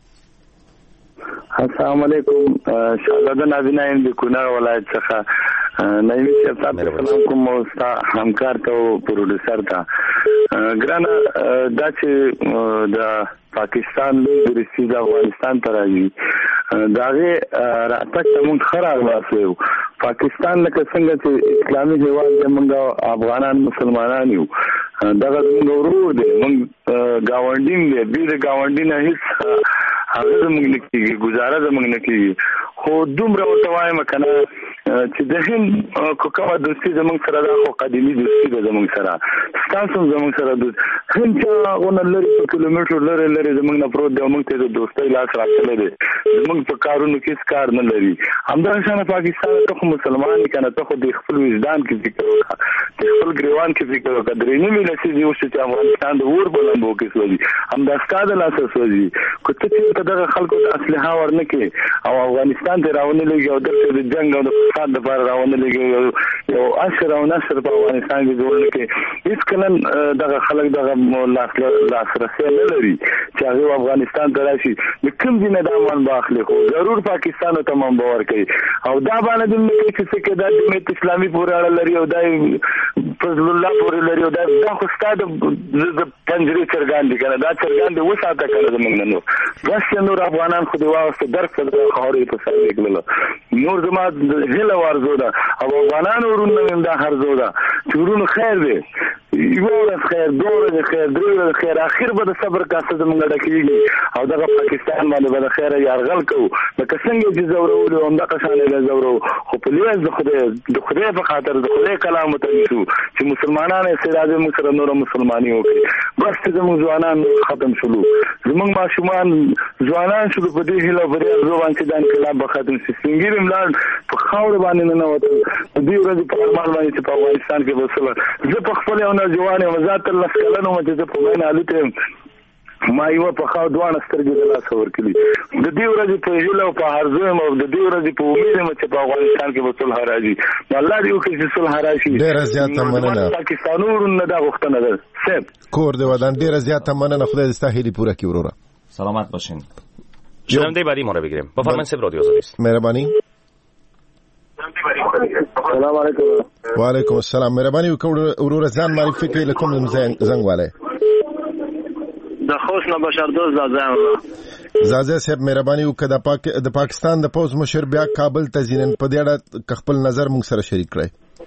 السلام علیکم. شهزاده نازنین د کونړ ولایت څخه نایمي صاحب سلام کوم او همکار ته او پروډوسر ته. ګرانه دا چې د پاکستان د روسي د افغانستان ته راځي داغه راتګ موږ خراب واسو. پاکستان لکه څنګه چې اسلامي هیواد دی، موږ افغانان مسلمانان یو، دغه موږ ورور دی، موږ گاونډین دی. د گاونډین هیڅ هغه زموږ نه کېږي، گزاره زموږ نه کېږي. خو دومره ورته وایم کنه چې د هند کومه دوستي زموږ سره ده، خو قدیمي دوستي ده زموږ سره. ستاسو زموږ سره د هند غوڼه لري په کیلومتر لري زموږ نه پروت دی، موږ ته د دوستۍ لاس راځي دي، زموږ په کارونو کې څه کار نه لري. همدا شانه پاکستان ته خو مسلمان کنه ته خو د خپل وجدان کې فکر وکړه، د خپل ګریوان کې فکر وکړه. درې نیمه لسي دی چې افغانستان د اور بلند وکړي سوځي، همدا ستاسو لاس سوځي. کوته چې دغه خلکو د اسلحه ورنکې او افغانستان ته راونه لګي او د جنگ او د فساد لپاره راونه لګي یو اشر او نشر په افغانستان کې جوړ لکه هیڅ کله دغه خلک دغه لاسرسي نه لري چې هغه افغانستان ته راشي. د کوم ځای نه دامن باخلي خو ضرور پاکستان ته تمام باور کوي او دا باندې د چې څه د اسلامي پورې اړه لري او د فضل الله پورې لري او دا خو ستاسو د پنځري چرګان دي کنه، دا چرګان دي وساته کنه زمونږ نه بس نور افغانان خو دی واسطه درک سره خوري په سر وکړل. نور زما هله ورزو ده او افغانان ورونه دا هرزو ده چې ورونه خیر دی، یو ورځ خیر، دوه ورځې خیر، درې ورځې خیر، اخر به د صبر کاسه زمونږ ډکېږي او دغه پاکستان باندې به د خیره یرغل کوو لکه څنګه چې زورولو همدغه شانې به زورو. خو په لیاز د خدای په خاطر د خدای کلام ته شو چې مسلمانان استعداد موږ سره نور مسلمانۍ وکړي. بس زموږ ځوانان ختم شول، زموږ ماشومان ځوانان شول په دې هیله په دې ځوان چې د انقلاب به ختم شي. سنگیر املان په خاور باندې نه وته دې ورځې په ارمان باندې چې په افغانستان کې وسله زه په خپل یو ځوان او ذات الله سکلنو چې په مینه الته ما یو په خاو دوه سترګې د لاس ورکړي. د دې ورځې په هیله او په هرزه او د دې ورځې په امید چې په افغانستان کې به صلح راځي. الله دې وکړي چې صلح راشي.
ډېر زیات مننه.
پاکستانونو دا غوښتنه ده سب
کور دی ودان. ډېر زیات مننه. خدای دې ستاسو هیله پوره کړي وروره.
سلامت باشین. شنونده بعدی ما رو بگیریم. بفرمایید صاحب، رادیو آزادی است.
مهربانی.
سلام علیکم.
و علیکم السلام. مهربانی وکړه ورور ځان معرفي کړئ لکه کوم زنګ والے.
د خوش نه بشر دوست
زازه صاحب مهرباني وکړه د پاکستان د پوز مشر بیا کابل ته ځینن په دې اړه خپل نظر موږ سره شریک کړئ.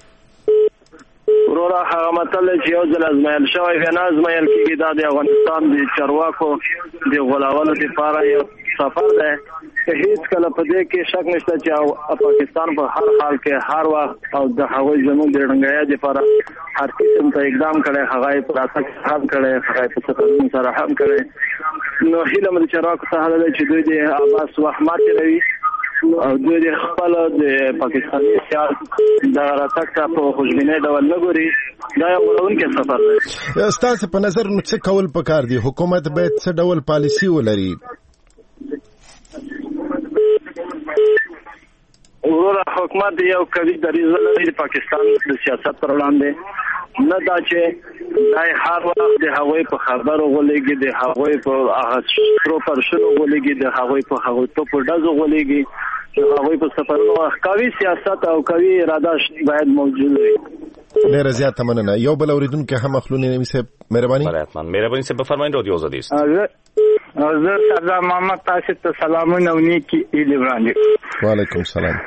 ورور هغه مطلب چې یو ځل ازمایل شوی یا نه ازمایل کېږي دا د افغانستان د چارواکو د غلاولو لپاره یو سفر دی. هیڅ کله په دې کې شک نشته چې پاکستان په هر حال کې هر وخت او د هغوی زموږ د رنګیا لپاره هر قسم ته اقدام کړي، هغه په راتګ هم کړي، هغه په سفرونو سره هم کړي. نو هیله مې چې راکو ته هله چې دوی د عباس وحمات لري او دوی د خپل د پاکستاني سیاست د راتګ ته په خوشبینۍ ډول نه ګوري. دا یو غوړونکی سفر دی.
ستاسو په نظر نو څه کول پکار دي؟ حکومت باید څه ډول پالیسی ولري؟
ورور حکومت یو قوي دریځ لري د پاکستان د سیاست پر وړاندې، نه دا چې دای هر وخت د هغوی په خبرو غولېږي، د هغوی په هغه شروع پر شروع غولېږي، د هغوی په هغه ټوپو ډزو غولېږي، د هغوی په سفرونو قوي سیاست او قوي اراده باید موجود وي.
ډیره زیاته مننه. یو بل اوریدونکو هم اخلونی نمی صاحب مهرباني.
بله حتما مهرباني صاحب بفرمایئ رادیو آزادی است.
زه سردار محمد تاسو ته سلامونه او نیکی ایله وړاندې.
وعلیکم السلام.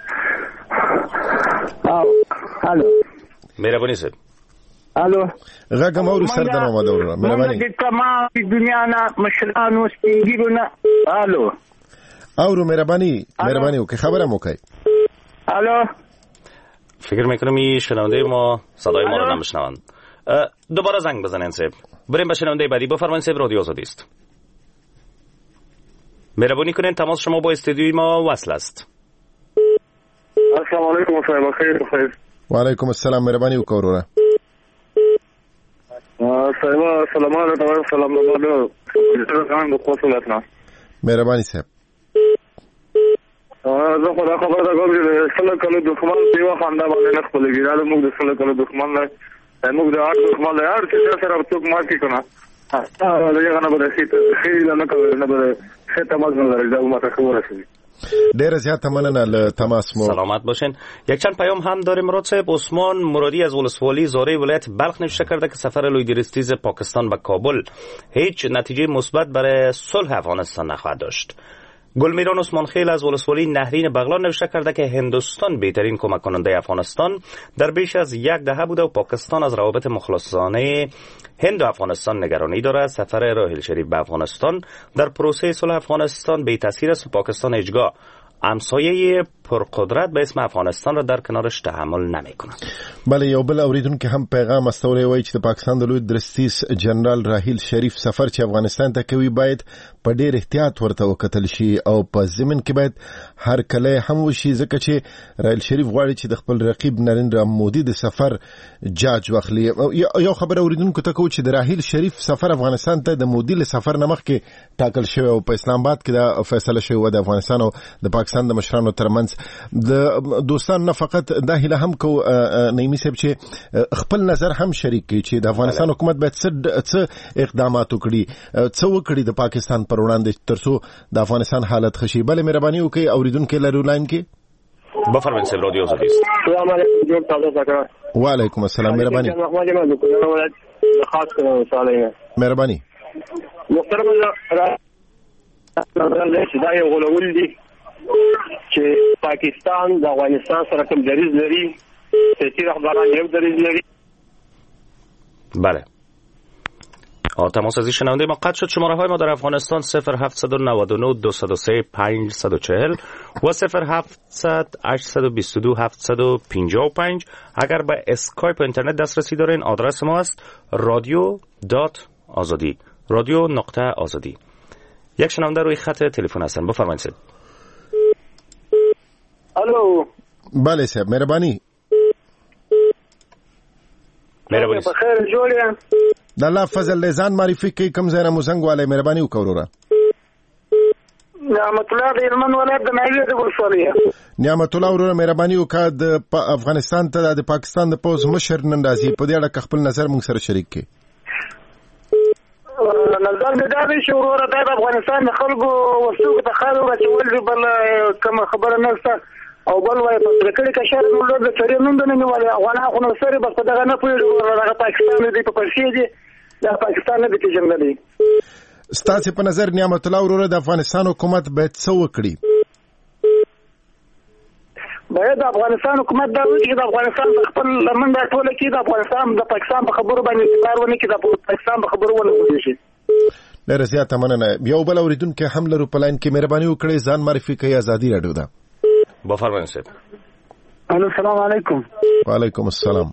الو
مهرباني صاحب.
الو
غږ مو سردار محمد اورا مهرباني.
د تمام دنیا نه مشرانو سپینګیرونه الو
اورو مهرباني وکي خبره مو کوي.
الو
فکر میکنم این شنونده ما صدای ما رو نمیشنوند. دوباره زنگ بزنین صاحب. بریم به شنونده بعدی. بفرمایید صاحب رادیو آزادی است. مهربانی کنین تماس شما با استودیوی ما وصل است.
السلام علیکم صاحب خیر.
و علیکم السلام مهربانی وکورا.
صاحب سلام علیکم سلام علیکم. زنگ بخواسته
مهربانی صاحب.
زه خو دا خبره ده کوم چې سل کلو دښمن دیو خندا باندې نه خپلېږي. دا موږ د سل کلو دښمن نه موږ د هر دښمن له هر څه سره څوک ماتې کنه دغه نه به خیلی نه کوي نه به څه تماس نه لري. دا ما ته خبره شي.
ډیره زیاته مننه له تماس مو.
سلامت باشین. یک چند پیام هم داریم مراد صاحب. عثمان مرادی از ولسوالی زاره ولایت بلخ نوشته کرده که سفر لویدرستیز پاکستان به کابل هیچ نتیجه مثبت برای صلح افغانستان نخواهد داشت. گلمیران عثمان خیل از ولسوالی نهرین بغلان نوشته کرده که هندوستان بهترین کمک کننده افغانستان در بیش از یک دهه بوده و پاکستان از روابط مخلصانه هند و افغانستان نگرانی دارد. سفر راحیل شریف به افغانستان در پروسه صلح افغانستان بی تاثیر است و پاکستان هیچگاه همسایه پرقدرت به اسم افغانستان را در کنارش تحمل نمی‌کند.
بله یو بل اوریدونکو هم پیغام استولی وایي چې د پاکستان د لوی درستیز جنرال راحیل شریف سفر چې افغانستان ته کوي باید په ډېر احتیاط ورته وکتل شي او په ضمن کې باید هر کله هم وشي ځکه چې راحیل شریف غواړي چې د خپل رقیب نریندرا مودي د سفر جاج واخلي. یو خبر اوریدونکو ته کوم چې د راحیل شریف سفر افغانستان ته د مودي له سفر نه مخکې ټاکل شوی او په اسلام آباد کې دا فیصله شوی و د افغانستان او د پاکستان د مشرانو ترمنځ. د دوستان نه فقط دا هیله هم کو نعیمي صاحب چې خپل نظر هم شریک کړي چې د افغانستان حکومت باید څه اقدامات وکړي څه وکړي د پاکستان پر وړاندې ترڅو د افغانستان حالت خشي. بله مهرباني وکړئ اوریدونکو لرو لاین کې.
بفرمایئ صاحب رادیو آزادی است.
السلام علیکم جوړ تاسو.
وعلیکم السلام مهرباني.
خاص کړم سوالونه
مهرباني.
محترم دا یو غلول دي چې پاکستان د افغانستان سره کوم دریز لري سیاسي رهبران یو دریز لري.
بله تماس از شنونده ما قطع شد. شماره های ما در افغانستان 0799 203 540 و 0700 822 755. اگر به اسکایپ و اینترنت دسترسی دارین آدرس ما است radio.azadi radio.azadi. یک شنونده روی خط تلفن هستن. بفرمایید صاحب.
الو
بله صاحب مهرباني.
مهرباني بخیر جوړ
د الله فضل لزان معرفي کوي کوم ځای نه مزنګ والے مهرباني وکړه.
نعمت الله د یمن ولایت د نایوې د ولسوالۍ.
نعمت الله ورو مهرباني وکړه د افغانستان ته د پاکستان د پوز مشر نن راځي په دې اړه خپل نظر موږ سره شریک کړي.
نظر مې دا دی چې وروره د افغانستان د خلکو وسوګ ته خاله راچول بل کوم خبره نشته او بل وای په ترکړی کې شهر نو د چاري نوم نه نیولې افغان خو نو سره بس دغه نه پوهیږي دغه پاکستان دی په پرسي دی د پاکستان د پیژندلې.
ستاسو په نظر نعمت الله وروره د افغانستان حکومت باید څه وکړي؟
باید د افغانستان حکومت دا وکړي چې د افغانستان خپل لمنډه ټوله کې د افغانستان د پاکستان په خبرو باندې کار ونه کړي د پاکستان په خبرو ونه وځي شي.
ډېر زیاته مننه. یو بل اوریدونکو هم لرو په لاین کې مهرباني وکړئ ځان معرفي کړئ. ازادي رادیو ده.
بفرمایئ صاحب.
السلام علیکم.
وعلیکم السلام.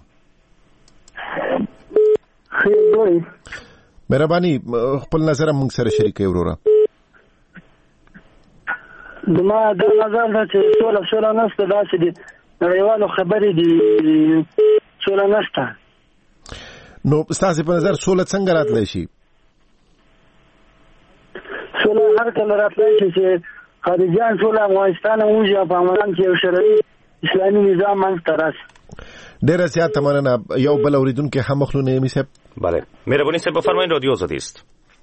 خیر دوی
مهرباني خپل نظر موږ سره شریک کړئ وروره.
دما د نظر دا چې سوله نشته دا چې نړیوالو خبرې دي سوله نشته.
نو ستاسو په نظر سوله څنګه راتلی شي؟
سوله هر کله راتلی شي چې خارجيان سوله افغانستان او په افغانستان کې یو شرعي اسلامي نظام منځته راشي.
ډېر زیات مننه. یو بل اوریدونکو هم مخلونه می صاحب.
بله مهربانی صاحب بفرمایید رادیو آزادی است.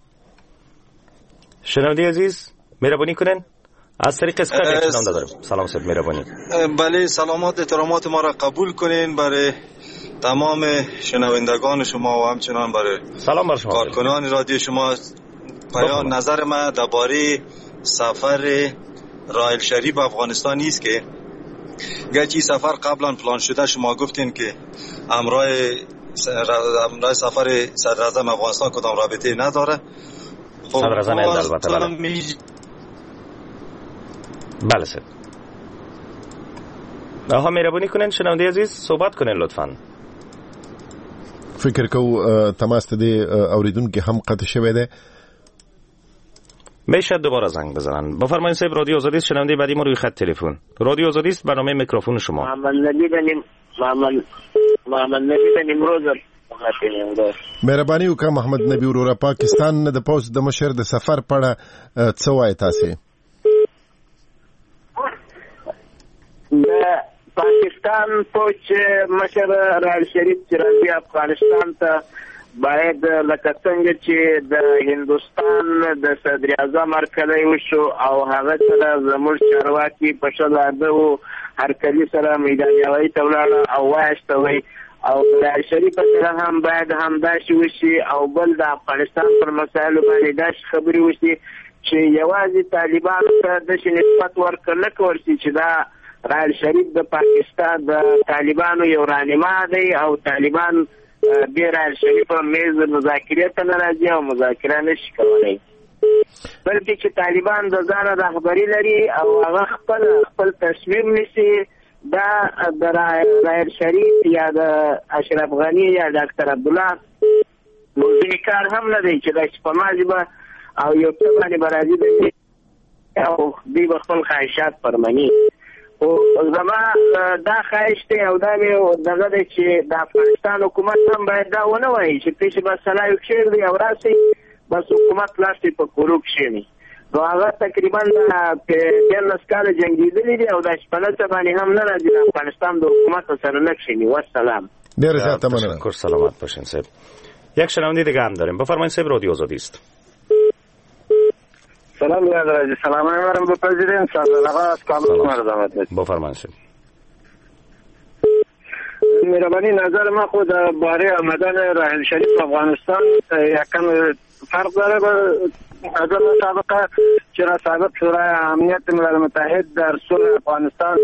شنونده عزیز مهربانی کنن از طریق اسکایپ شنونده داریم. سلام صاحب مهربانی.
بله سلامات احترامات ما را قبول کنین برای تمام شنوندگان شما و همچنان برای
سلام بر شما
کارکنان رادیو شما. پایان نظر من درباره سفر راحل شریف افغانستان نیست که گرچه سفر قبلا پلان شده شما گفتین که همراه سفر صدر اعظم افغانستان کدام رابطه نداره.
صدر اعظم البته بله سید آها مهربانی کنین شنونده عزیز صحبت کنین لطفاً.
فکر کو تماس ته اوریدونکو هم قطع شوه ده
میشه دوباره زنگ بزنن. بفرمایید صاحب رادیو آزادی است. شنونده بعدی ما روی خط تلفن. رادیو آزادی است، برنامه میکروفون شما.
محمد نبی د نیمروز
مهرباني وکړه محمد نبی وروره. پاکستان د پوز د مشر د سفر پړه څه وایي تاسو؟
د پاکستان پوز مشر راحل شریف چې راځي افغانستان ته باید لکه څنګه چې د هندوستان د صدر اعظم هرکلی وشو او هغه سره زموږ چارواکي په شل عادو هرکلي سره میدان هوایي ته ولاړه او واستوي او راحل شریف سره هم باید همداسې وشي او بل د افغانستان پر مسایلو باندې داسې خبرې وشي چې یوازې طالبانو ته داسې نسبت ورکړل نه کول شي چې دا راحل شریف د پاکستان د طالبانو یو رهنما دی او طالبان د راحل شریف په میز مذاکرې ته نه راځي او مذاکره نشي کولی، بلکې چې طالبان د ځانه رهبري لري او هغه خپل تصمیم نیسي. دا د راحل شریف یا د اشرف غني یا ډاکټر عبدالله موضوعي کار هم نه دی چې دا شپمازي به او یو څه باندې به راځي او دوی به خپل خواهشات پرمني. او زما دا خواهش دی او دا مې دغه دی چې د افغانستان حکومت هم باید دا ونه وایي چې پیش به سلایو کښېږ دی او راسي بس حکومت لاستې په کورو کښېني. نو هغه تقریبا 14 کاله جنګېدلي دي او دا شپنه څه باندې هم نه راځي د افغانستان د حکومت سره نه کښېني. والسلام.
ډېر زیاته مننه. تشکر. سلامت باشین صاحب. یک شنونده دیگه هم داریم. بفرمایید صاحب رادیو آزادی است.
سلام علیکم. سلام علیکم به پرزیدنت صاحب. لغاز کامل مردمت.
بفرمایید صاحب.
مهربانی نظر ما خود باره آمدن راحل شریف افغانستان یکم فرق داره با نظر سابقه، چرا سابق شورای امنیت ملل متحد در صلح افغانستان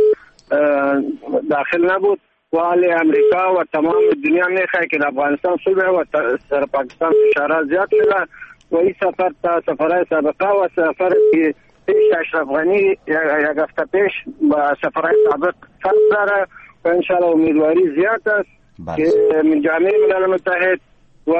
داخل نبود و حال امریکا و تمام دنیا میخواه که افغانستان صلح و سر پاکستان فشارات زیاد شده و این سفر تا سفرهای سابقه و سفر که پیش اشرف غنی یک هفته پیش با سفرهای سابق فرق داره و انشاءالله امیدواری زیاد است که من جامعه ملل متحد و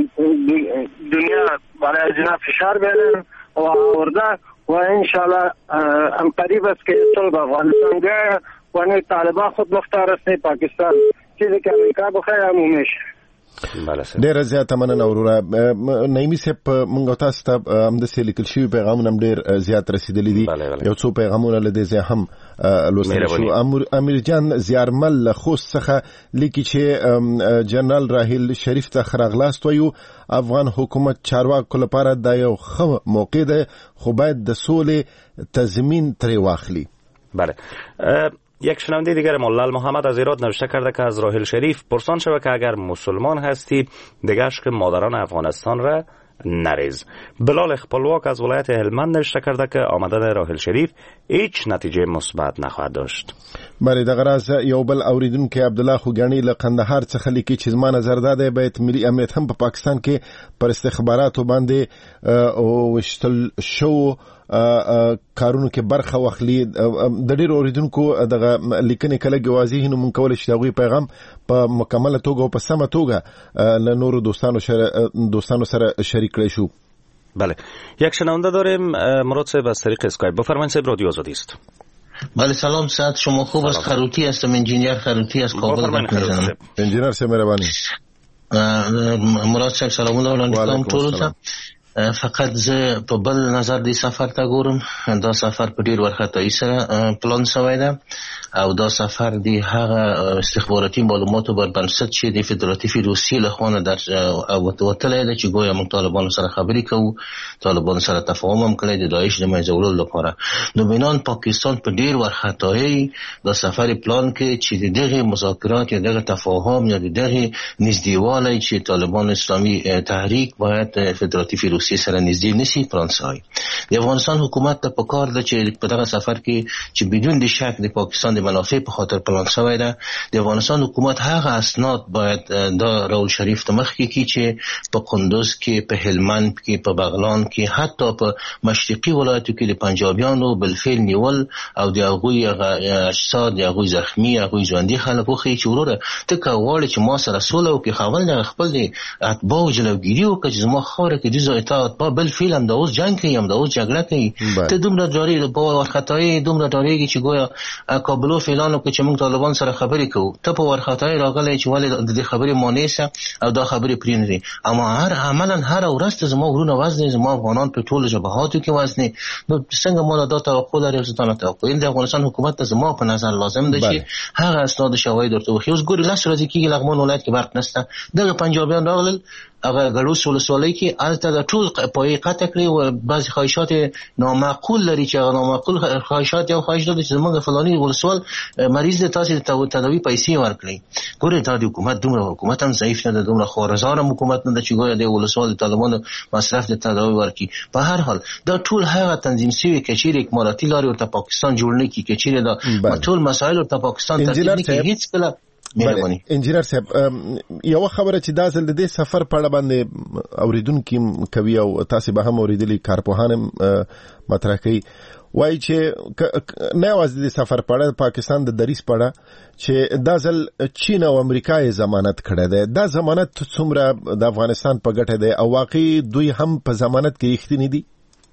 دنیا برای جناب فشار بیارن و آورده و انشاءالله ام قریب است که صلح به افغانستان گه و نه طالبان خود مختار است نه پاکستان، چیزی که امریکا بخواه همون میشه.
ډیره زیاته مننه وروره. نعیمي صاحب موږ تاسو ته همداسې لیکل شوي پیغامونه هم ډېر زیات رسېدلي دي. یو څو پیغامونه له دې ځای هم لوستل شو. امیر جان زیارمل له خوست څخه لیکي چې جنرال راحل شریف ته ښه راغلاست وایو. افغان حکومت چارواکو لپاره دا یو ښه موقع ده خو باید د سولې تضمین ترې واخلي.
بله. یک شنونده دیگر مولال محمد از ایراد نوشته کرده که از راحل شریف پرسان شود که اگر مسلمان هستی دیگه اشک مادران افغانستان را نریز. بلال خپلواک از ولایت هلمند نوشته کرده که آمدن راحل شریف هیچ نتیجه مثبت نخواهد داشت.
بله دغه راز یو بل اوریدونکو عبدالله خوګانی له قندهار څخه لیکي چې زما نظر دا دی باید ملي امنیت هم په پاکستان کې پر استخباراتو باندې وشتل شو کارونو کې برخه واخلي. د ډېر اوریدونکو دغه لیکنې کله واضح نو مونږ کولای شو دغه پیغام په مکمله توګه او په سمه توګه له نورو دوستانو سره شریک کړی شو.
بله یک شنونده داریم مراد صاحب از طریق اسکایپ. بفرمایید صاحب رادیو آزادی است.
بله سلام سعد شما خوب است. خروتی هستم انجینیر خروتی از کابل میزنم.
انجینیر صاحب مهربانی.
مراد صاحب سلام علیکم ټول ته. فقط زه په بل نظر د سفر ته ګورم. دا سفر په ډیر ورختای سره پلان شوی ده او دا سفر دی هغه استخباراتي معلوماتو بر بنسټ چې د فدراتیوي روسیې له خوا در وتلای ده چې ګویا موږ طالبانو سره خبرې کوو، طالبانو سره تفاهم هم کړی د داعش د منځولو لپاره. نو بنان پاکستان په ډیر ورختای دا سفر پلان کې چې دغه مذاکرات یا دغه تفاهم یا دغه نږدېوالی چې طالبان اسلامي تحریک باید فدراتیوي روسیې سره نږدې نشي پلان شوی. د افغانستان حکومت ته پکار ده چې په دغه سفر کې چې بدون د شک د پاکستان د منافع په خاطر پلان شوی ده، د افغانستان حکومت هغه اسناد باید دا راول شریف ته مخ کې چې په قندوز کې، په هلمند کې، په بغلان کې، حتی په مشرقي ولایتو کې د پنجابیانو بالفعل نیول او د هغوی اجساد، د هغوی زخمی، هغوی ژوندي خلک وښیي چې وروره ته که غواړې چې ما سره سوله وکړې، خاوند دغه خپل د اتباعو جلوګیري وکړه چې زما خاوره کې دوی اتباع بالفعل همدا اوس جنګ کوي، همدا اوس جګړه کوي. ته دومره جاري په وارخطایي دومره ډارېږي چې ګویا کابلو اعلان وکړي چې موږ طالبان سره خبرې کوو. ته په وارخطایي راغلی چې ولې د دې خبرې مانع شه او دا خبرې پرېنږدي. اما عملا هر ورځ ته زما ورونه وزنې، زما افغانان په ټولو جبهاتو کې وزنې. نو څنګه ما دا توقع لري چې تاسو توقع د افغانستان حکومت ته زما په نظر لازم ده چې هغه اسناد شواهد ورته وښيي. اوس ګوري لاس ورځې کېږي لغمان ولایت کې برق نشته، دغه پنجابیان راغلل هغه ګړوس ولسوالۍ کې هلته د ټول پایې قطع کړې او بعضې خواهشات نامعقول لري چې هغه نامعقول خواهشات یو خواهش دا چې زموږ فلاني ولسوال مریض دی، تاسې د تداوي پیسې ورکړئ. ګورئ دا د حکومت دومره حکومت هم ضعیف نه ده، دومره خوارزار هم حکومت نه ده چې ګویا د ولسوال د طالبانو مصرف د تداوي ورکړي. په هر حال دا ټول هغه تنظیم شوي که چیرې اکمالاتي لارې ورته پاکستان جوړ نه کړي، که چیرې دا ټول مسایل ورته پاکستان ترتیب نه کړي، هېڅکله
انجینر صاحب یو خبره چې دا ځل د دې سفر په اړه باندې اوریدونکي کوي او تاسو به هم اوریدلي کارپوهان مطرح کوي، وایي چې نه یوازې د سفر په اړه پاکستان د دریځ په اړه چې دا ځل چین او امریکا یې ضمانت کړی دی، دا ضمانت څومره د افغانستان په ګټه دی او واقعي دوی هم په ضمانت کې رښتیني دي؟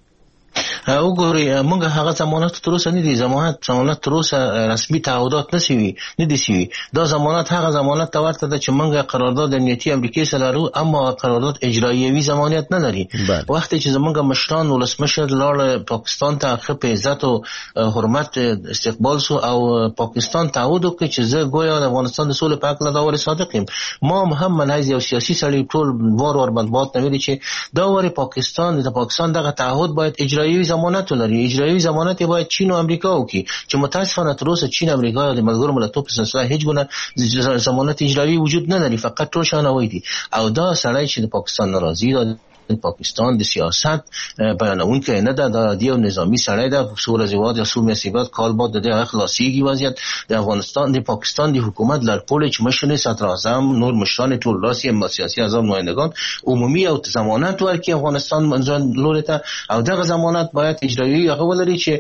وګورئ موږ هغه ضمانت تر اوسه نه دي، ضمانت تر اوسه رسمي تعهدات نه دي شوي. دا ضمانت هغه ضمانت ته ورته ده چې موږ قرارداد امنیتي امریکای سره لرو، اما قرارداد اجرایوي ضمانت نه لري. وخت چې زموږ مشران ولسمشر لاړ پاکستان ته ښه په عزت او حرمت استقبال سو او پاکستان تعهد وکړي چې زه ګویا د افغانستان د سولې په هکله دا ولې صادق یم. ما هم منحیز یو سیاسي سړی ټول وار مطبوعات نه ویلي چې دا ولې پاکستان دغه تعهد باید اجرایوي ضمانت ولري. اجرایوي ضمانت باید چین او امریکا وکړي چې متاسفانه تر اوسه چین، امریکا او د ملګرو ملتونو په سلسله هیڅ ګونه ضمانت اجرایوي وجود نه لري، فقط ټول شانوي دي. او دا سړی چې د پاکستان ناراضي ده، پاکستان د سیاست بیانونکی نه ده، دا یو نظامی سړی ده. څو ورځې بعد یا څو میاشتې بعد کال بعد د دې خلاصېږي وضعیت. د افغانستان د پاکستان د حکومت لارښوونې چې مشر صدر اعظم نور مشران ټول راسي سیاسي اعضا نمایندگان عمومي او ضمانت ورکړي افغانستان منځ لوري ته، او دغه ضمانت باید اجرایي هغه ولري چې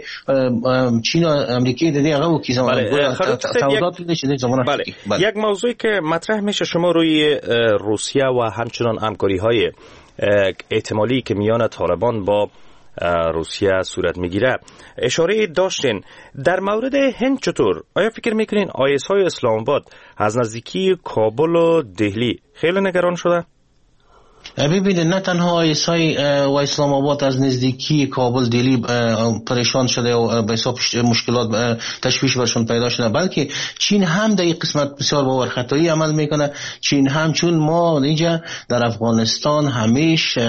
چین او امریکا د دې هغه وکړي تعهدات دي چې ضمانت.
یک موضوعی که مطرح میشه شما روی روسیه و همچنان همکاری‌های احتمالی که میان طالبان با روسیه صورت میگیره اشاره داشتین. در مورد هند چطور؟ آیا فکر میکنین آیس های اسلام آباد از نزدیکی کابل و دهلی خیلی نگران شده؟
ببینید نه تنها آیسای و اسلام آباد از نزدیکی کابل دهلی پریشان شده و به حساب مشکلات تشویش برشون پیدا شده، بلکه چین هم در این قسمت بسیار باورخطایی عمل میکنه. چین هم چون ما اینجا در افغانستان همیشه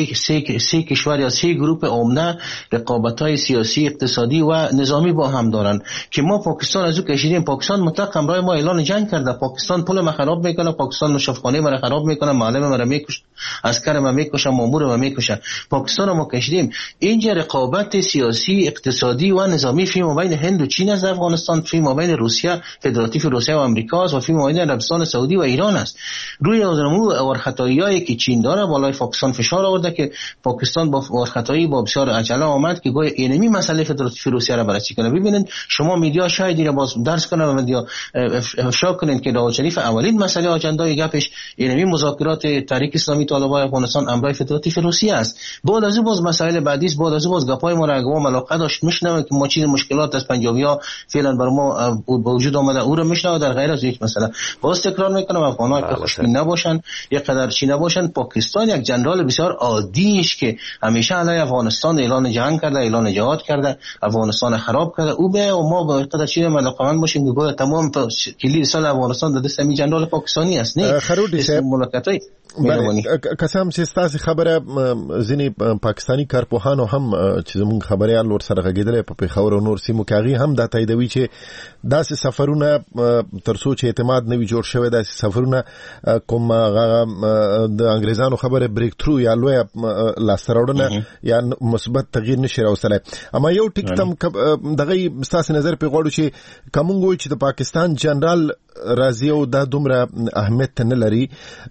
سه کشور یا سه گروه عمده رقابت‌های سیاسی، اقتصادی و نظامی با هم دارن که ما پاکستان از او کشیدیم. پاکستان مطلق همراه ما اعلان جنگ کرده. پاکستان پول ما خراب میکنه، پاکستان نشافخانه ما خراب میکنه، معلم ما میکشه، عسکر ما میکشه، مامور ما میکشه. پاکستان ما کشیدیم. اینجا رقابت سیاسی، اقتصادی و نظامی فی مابین هند و چین از افغانستان، فی مابین روسیه، فدراتیو روسیه و آمریکا و فی مابین عربستان سعودی و ایران است. روی ورخطاییایی که چین داره بالای پاکستان فشار آورده که پاکستان با ورخطایی با بسیار عجله آمد که گویا اینمی مسئله فدراتیو روسیه را بررسی کنه. ببینید شما میدیا شاید اینو باز درس کنه و میدیا افشا کنین که نواز شریف اولین مسئله آجندای گپش اینمی مذاکرات تحریک اسلامی حکومت طالبان افغانستان امرای فدراتیو روسیه است. بعد از باز مسائل بعدی است، بعد از باز گپای ما را اگه ما علاقه داشت میشنوه که ما چیز مشکلات از پنجابی‌ها فعلا بر ما با وجود آمده او را میشنوه. در غیر از یک مسئله باز تکرار میکنم افغان‌ها که خوشبین نباشن یک قدر چی نباشن، پاکستان یک جنرال بسیار عادی است که همیشه علیه افغانستان اعلان جنگ کرده، اعلان جهاد کرده، افغانستان خراب کرده. او به ما با قدر چی علاقه‌مند باشیم که گویا تمام کلید سال افغانستان د دست می جنرال پاکستانی است. نه
خرودی صاحب
ملکتای
قسم چې ستاسو خبره ځینې پاکستانی کارپوهانو هم چې زموږ خبريال ور سره غږیدل په پیښور او نور سیمو کې هغه هم دا تاییدوي چې داسې سفرونه ترڅو چې اعتماد نوي جوړ شوی داسې سفرونه کوم د انګريزانو خبره بریک تھرو یا لوی لاستراوړنه یا مثبت تغییر نشي راوستلای. اما یو ټیک تم دغه ستاسو نظر په غوړو چې کومګوي چې د پاکستان جنرال راځي او دا دومره اهمیت نه لري.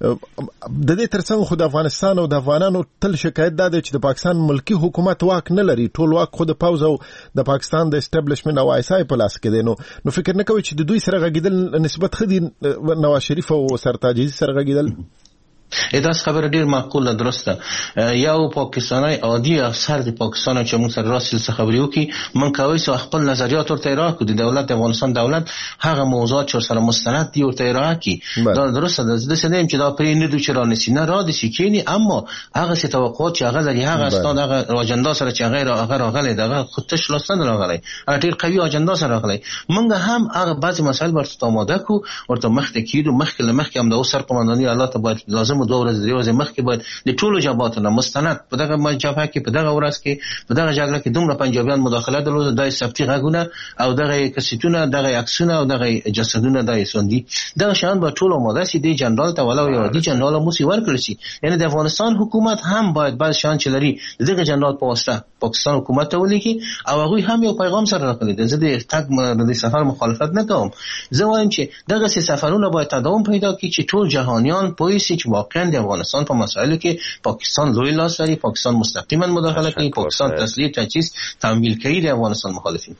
د دې ترڅنګ خو د افغانستان او د افغانانو تل شکایت ده چې د پاکستان ملکی حکومت واک نه لري، ټول واک خو د پاوز او د پاکستان د اسټابلیشمنت او آیسای په لاس کې دی. نو فکر نه کوي چې د دوی سره غږیدل نسبت خدي نواز شریف او سرتاج عزیز سره غږیدل
اداس خبر ډیر معقوله درسته. یو پاکستانی عادي افسر د پاکستان چې موږ سره راسل څه خبري وکي من کوي سو خپل نظریات ورته ارائه کړي. دولت افغانستان دولت هغه موضوعات چې سره مستند دی ورته ارائه کړي. دا درسته د سنیم چې دا پرې نه دوی چرانه سینه را دي سکینی، اما هغه څه توقعات چې هغه لري هغه استاد هغه اجندا سره چې هغه راغلي دغه خودش لاستند راغلي ډیر قوي اجندا سره راغلي. موږ هم هغه بعضی مسائل ورته آماده کو ورته مخ ته کیدو مخکې هم د اوسر قومنداني الله ته باید لازم دوه ورځې درې ورځې مخکې باید د ټولو جبهاتو نه مستند په دغه جبهه کې په دغه ورځ کې په دغه جګړه کې دومره پنجابیان مداخله درلوده، دای ثبتي غږونه او دغه کسیتونه دغه عکسونه او دغه جسدونه دای سوندي دغه شان به ټول آماده سي دی جنرال ته ولا یو دی جنرال مو سی ورکړي شي. یعنی د افغانستان حکومت هم باید بعض شان چې لري دغه جنرال په واسطه پاکستان حکومت ته ولیکي او هغه هم یو پیغام سره راغلي د زده تک د سفر مخالفت نه کوم. زه وایم چې دغه سفرونه باید تداوم پیدا کړي چې ټول جهانیان پوه شي چې واقعا د افغانستان په مسائلو کې پاکستان لوی لاس لري، پاکستان مستقیما مداخله کوي، پاکستان تسلیح تجهیز تمویل کوي د افغانستان مخالفین.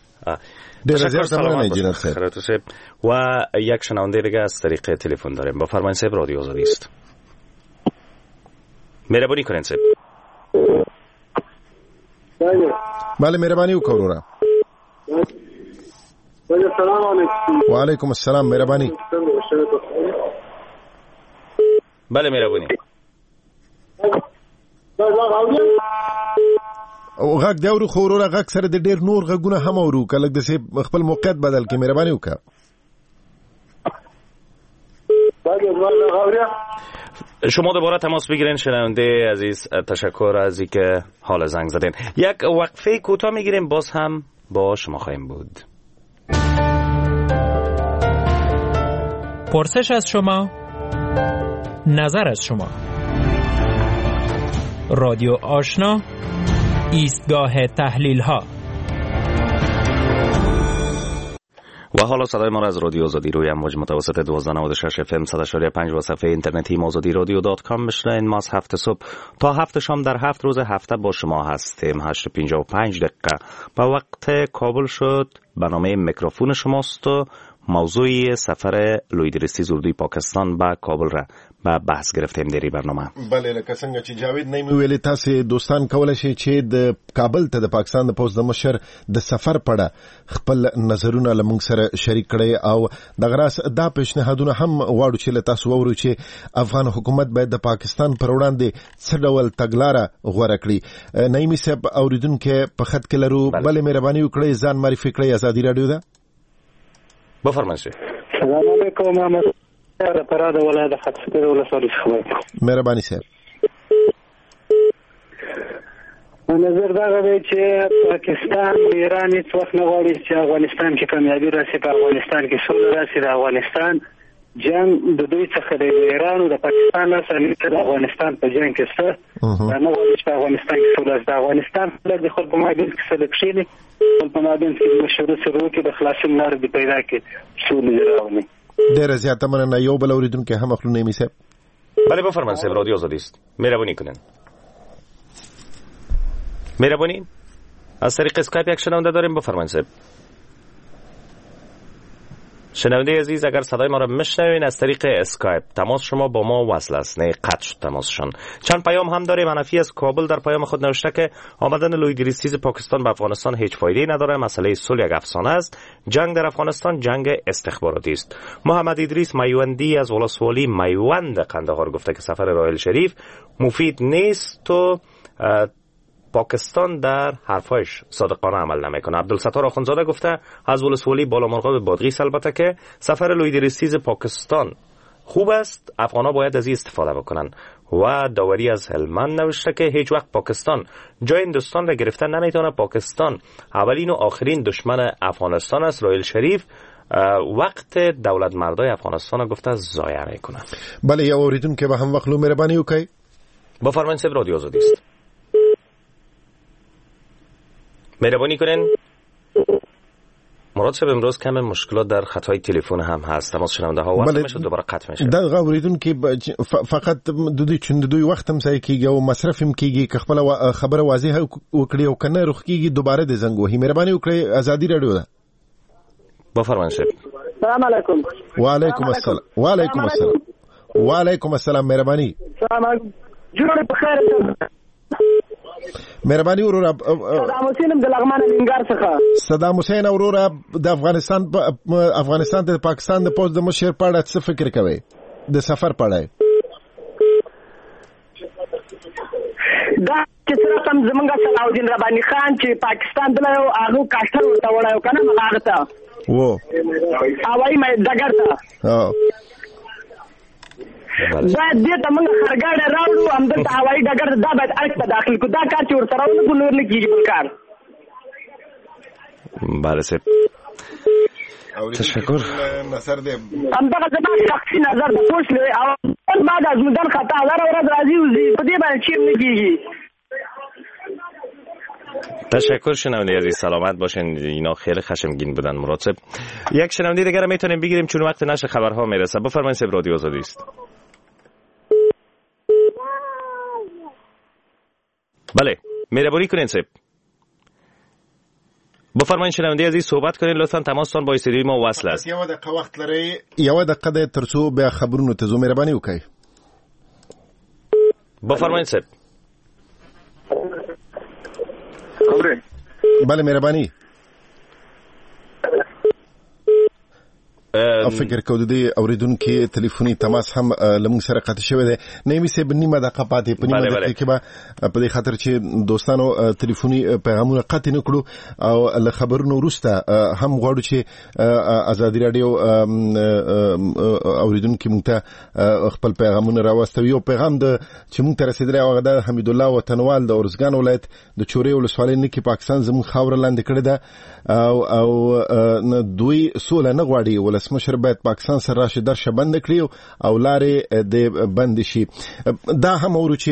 و یک شنونده دیگه از طریق تلفن داریم. بفرمایید صاحب، رادیو آزادی است. مهربانی کنید صاحب.
بله مهربانی وکړو.
سلام علیکم.
و علیکم السلام. مهربانی.
بله مهربانی.
او غږ دی اورو خو وروره غږ سره د ډیر نور غږونه هم اورو کله د سه خپل موقعیت بدل کې مهرباني وکړه.
شما دوباره تماس بگیرین شنونده عزیز. تشکر از اینکه حال زنگ زدین. یک وقفه کوتاه میگیریم، باز هم با شما خواهیم بود.
پرسش از شما، نظر از شما. رادیو آشنا، ایستگاه تحلیل ها.
و حالا صدای ما را از رادیو آزادی روی امواج متوسط 1296 FM 100.5 و صفحه اینترنتی azadirodio.com میشنوین. ما از 7 صبح تا 7 شام در 7 روز هفته با شما هستیم. 8:55 با وقت کابل شد. برنامه میکروفون شماست و موضوع سفر لویدرستی زوردوی پاکستان به کابل را به بحث گرفتیم در برنامه.
بله لکه څنګه چې جاوید نیمه ویلي تاسو دوستان کولای شي چې د کابل ته د پاکستان د پوز د مشر د سفر پړه خپل نظرونه لمونږ سره شریک کړي او د غراس دا پیشنهادونه هم واړو چې تاسو وورو چې افغان حکومت باید د پاکستان پر وړاندې څه ډول تګلاره غوړه کړي. نیمه صاحب اوریدونکو په خط کې لرو. بله مهرباني وکړئ ځان معرفي کړئ. آزادی رادیو ده.
بفرمایئ.
سلام علیکم. محمد پراد ولایت خطفه ولسوالی خبر.
مهرباني صاحب.
نظر دا غوي چې پاکستان ایران هیڅ وخت نه غواړي چې افغانستان کې کامیابی راشي، په افغانستان کې سوله راشي. د افغانستان جنگ د دوی څخه د ایران او د پاکستان سره د افغانستان په جنگ کې څه نه غواړي چې په افغانستان کې سوله راشي. د افغانستان د خلکو مابین کې سلیکشن په مابین کې مشروع سره کې د خلاصون لار دی پیدا کې سوله راوړي.
ډیر زیاته مننه. یو بل اوریدونکو هم خپل نیمه صاحب.
بله بفرمایید صاحب، رادیو آزادی است. مهربانی کنن. مهربانی از طریق اسکایپ یک شنونده داریم. بفرمایید صاحب. شنونده عزیز اگر صدای ما را میشنوین از طریق اسکایپ تماس شما با ما وصل است. نه قطع شد تماسشان. چند پیام هم داریم. منفی از کابل در پیام خود نوشته که آمدن لویدریسیز پاکستان به افغانستان هیچ فایده‌ای نداره. مسئله صلح یک افسانه است. جنگ در افغانستان جنگ استخباراتی است. محمد ادریس میوندی از ولسوالی میوند قندهار گفته که سفر رائل شریف مفید نیست و پاکستان در حرفایش صادقانه عمل نمیکنه. عبدالستار آخونزاده گفته از ولسوالی بالامرغاب بادغیس البته که سفر لویدریسیز پاکستان خوب است، افغانا باید از این استفاده بکنن. و داوری از هلمند نوشته که هیچ وقت پاکستان جای هندوستان را گرفتن نمیتونه. پاکستان اولین و آخرین دشمن افغانستان است. رائل شریف وقت دولت مردای افغانستان گفته ضایع میکنه.
بله یا اوریدون که به هم وقت لو مهربانی وکړئ.
بفرمایید صاحب رادیو آزادی است. مهربانی کنین. مراد صاحب امروز کم مشکلات در خطای تلفن هم هست. تماس شنونده ها وقت میشه دوباره قطع میشه.
دا اوریدون کې فقط د دوی چند دوی وخت هم ځای کیږي او مصرف هم کیږي که خپل خبره واضح وکړي او کنه رخ کیږي دوباره د زنګ وهي. مهرباني وکړئ. ازادي رادیو ده.
بفرمایید صاحب.
السلام علیکم.
وعلیکم السلام. وعلیکم السلام. وعلیکم السلام. مهرباني.
السلام علیکم. جوړ په خیر.
مهرباني وروره.
صدام حسین د لغمان ننګار څخه.
صدام حسین وروره د افغانستان ته پاکستان د پوز د مشر په اړه څه فکر کوي د سفر په اړه؟
دا چې سره سم زمونږ صلاح الدین رباني خان چې پاکستان دلته هغه کاشتر ورته وړاو کنه هغه ته
وو
هوايي مې دګر ته دا دې ته موږ خرګاډه راوړو همدلته هوايي ډګر دا باید اړخ ته داخل کو. دا کار چې ورسره ونه نور نه کیږي بل کار.
بله صاحب تشکر.
نظر دې همدغه زما شخصي نظر د پوښ لري او بعد از مدن خطا هزار ورځ راځي وزي په دې باندې چیر نه کیږي.
تشکر شنونده عزیز. سلامت باشین. اینا خیلی خشمگین بودن. مراد صاحب یک شنونده دیگه میتونیم بگیریم چون وقت نشر خبرها میرسه. بفرمایید صاحب رادیو آزادی است. بله مهربانی کنین صاحب. بفرمایید شنونده عزیز صحبت کنین لطفا. تماستان با استودیوی ما وصل است.
یو دقیقه وخت لري. یو دقیقه د ترڅو بیا خبرونو ته زو. مهرباني وکړئ.
بفرمایید صاحب.
بله مهرباني. فکر کوم د اوریدونکو ټلیفوني تماس هم لمون سره قطع شوی دی. نیمه سه بنیمه د قپاتې په نیمه د کې په دې خاطر چې دوستانو ټلیفوني پیغامونه قطع نکړو او له خبرونو وروسته هم غواړو چې ازادي رادیو اوریدونکو مونږ ته خپل پیغامونه راوستوي. او پیغام د چې مونږ ته رسیدلی هغه د حمید الله وطنوال د اورزګان ولایت د چورې ولسوالۍ نه کې پاکستان زموږ خاور لاندې کړی ده او دوی سوله نه غواړي. ولسمشر باید پاکستان سره راشي درشه بند کړي او لارې د بند شي. دا هم اورو چې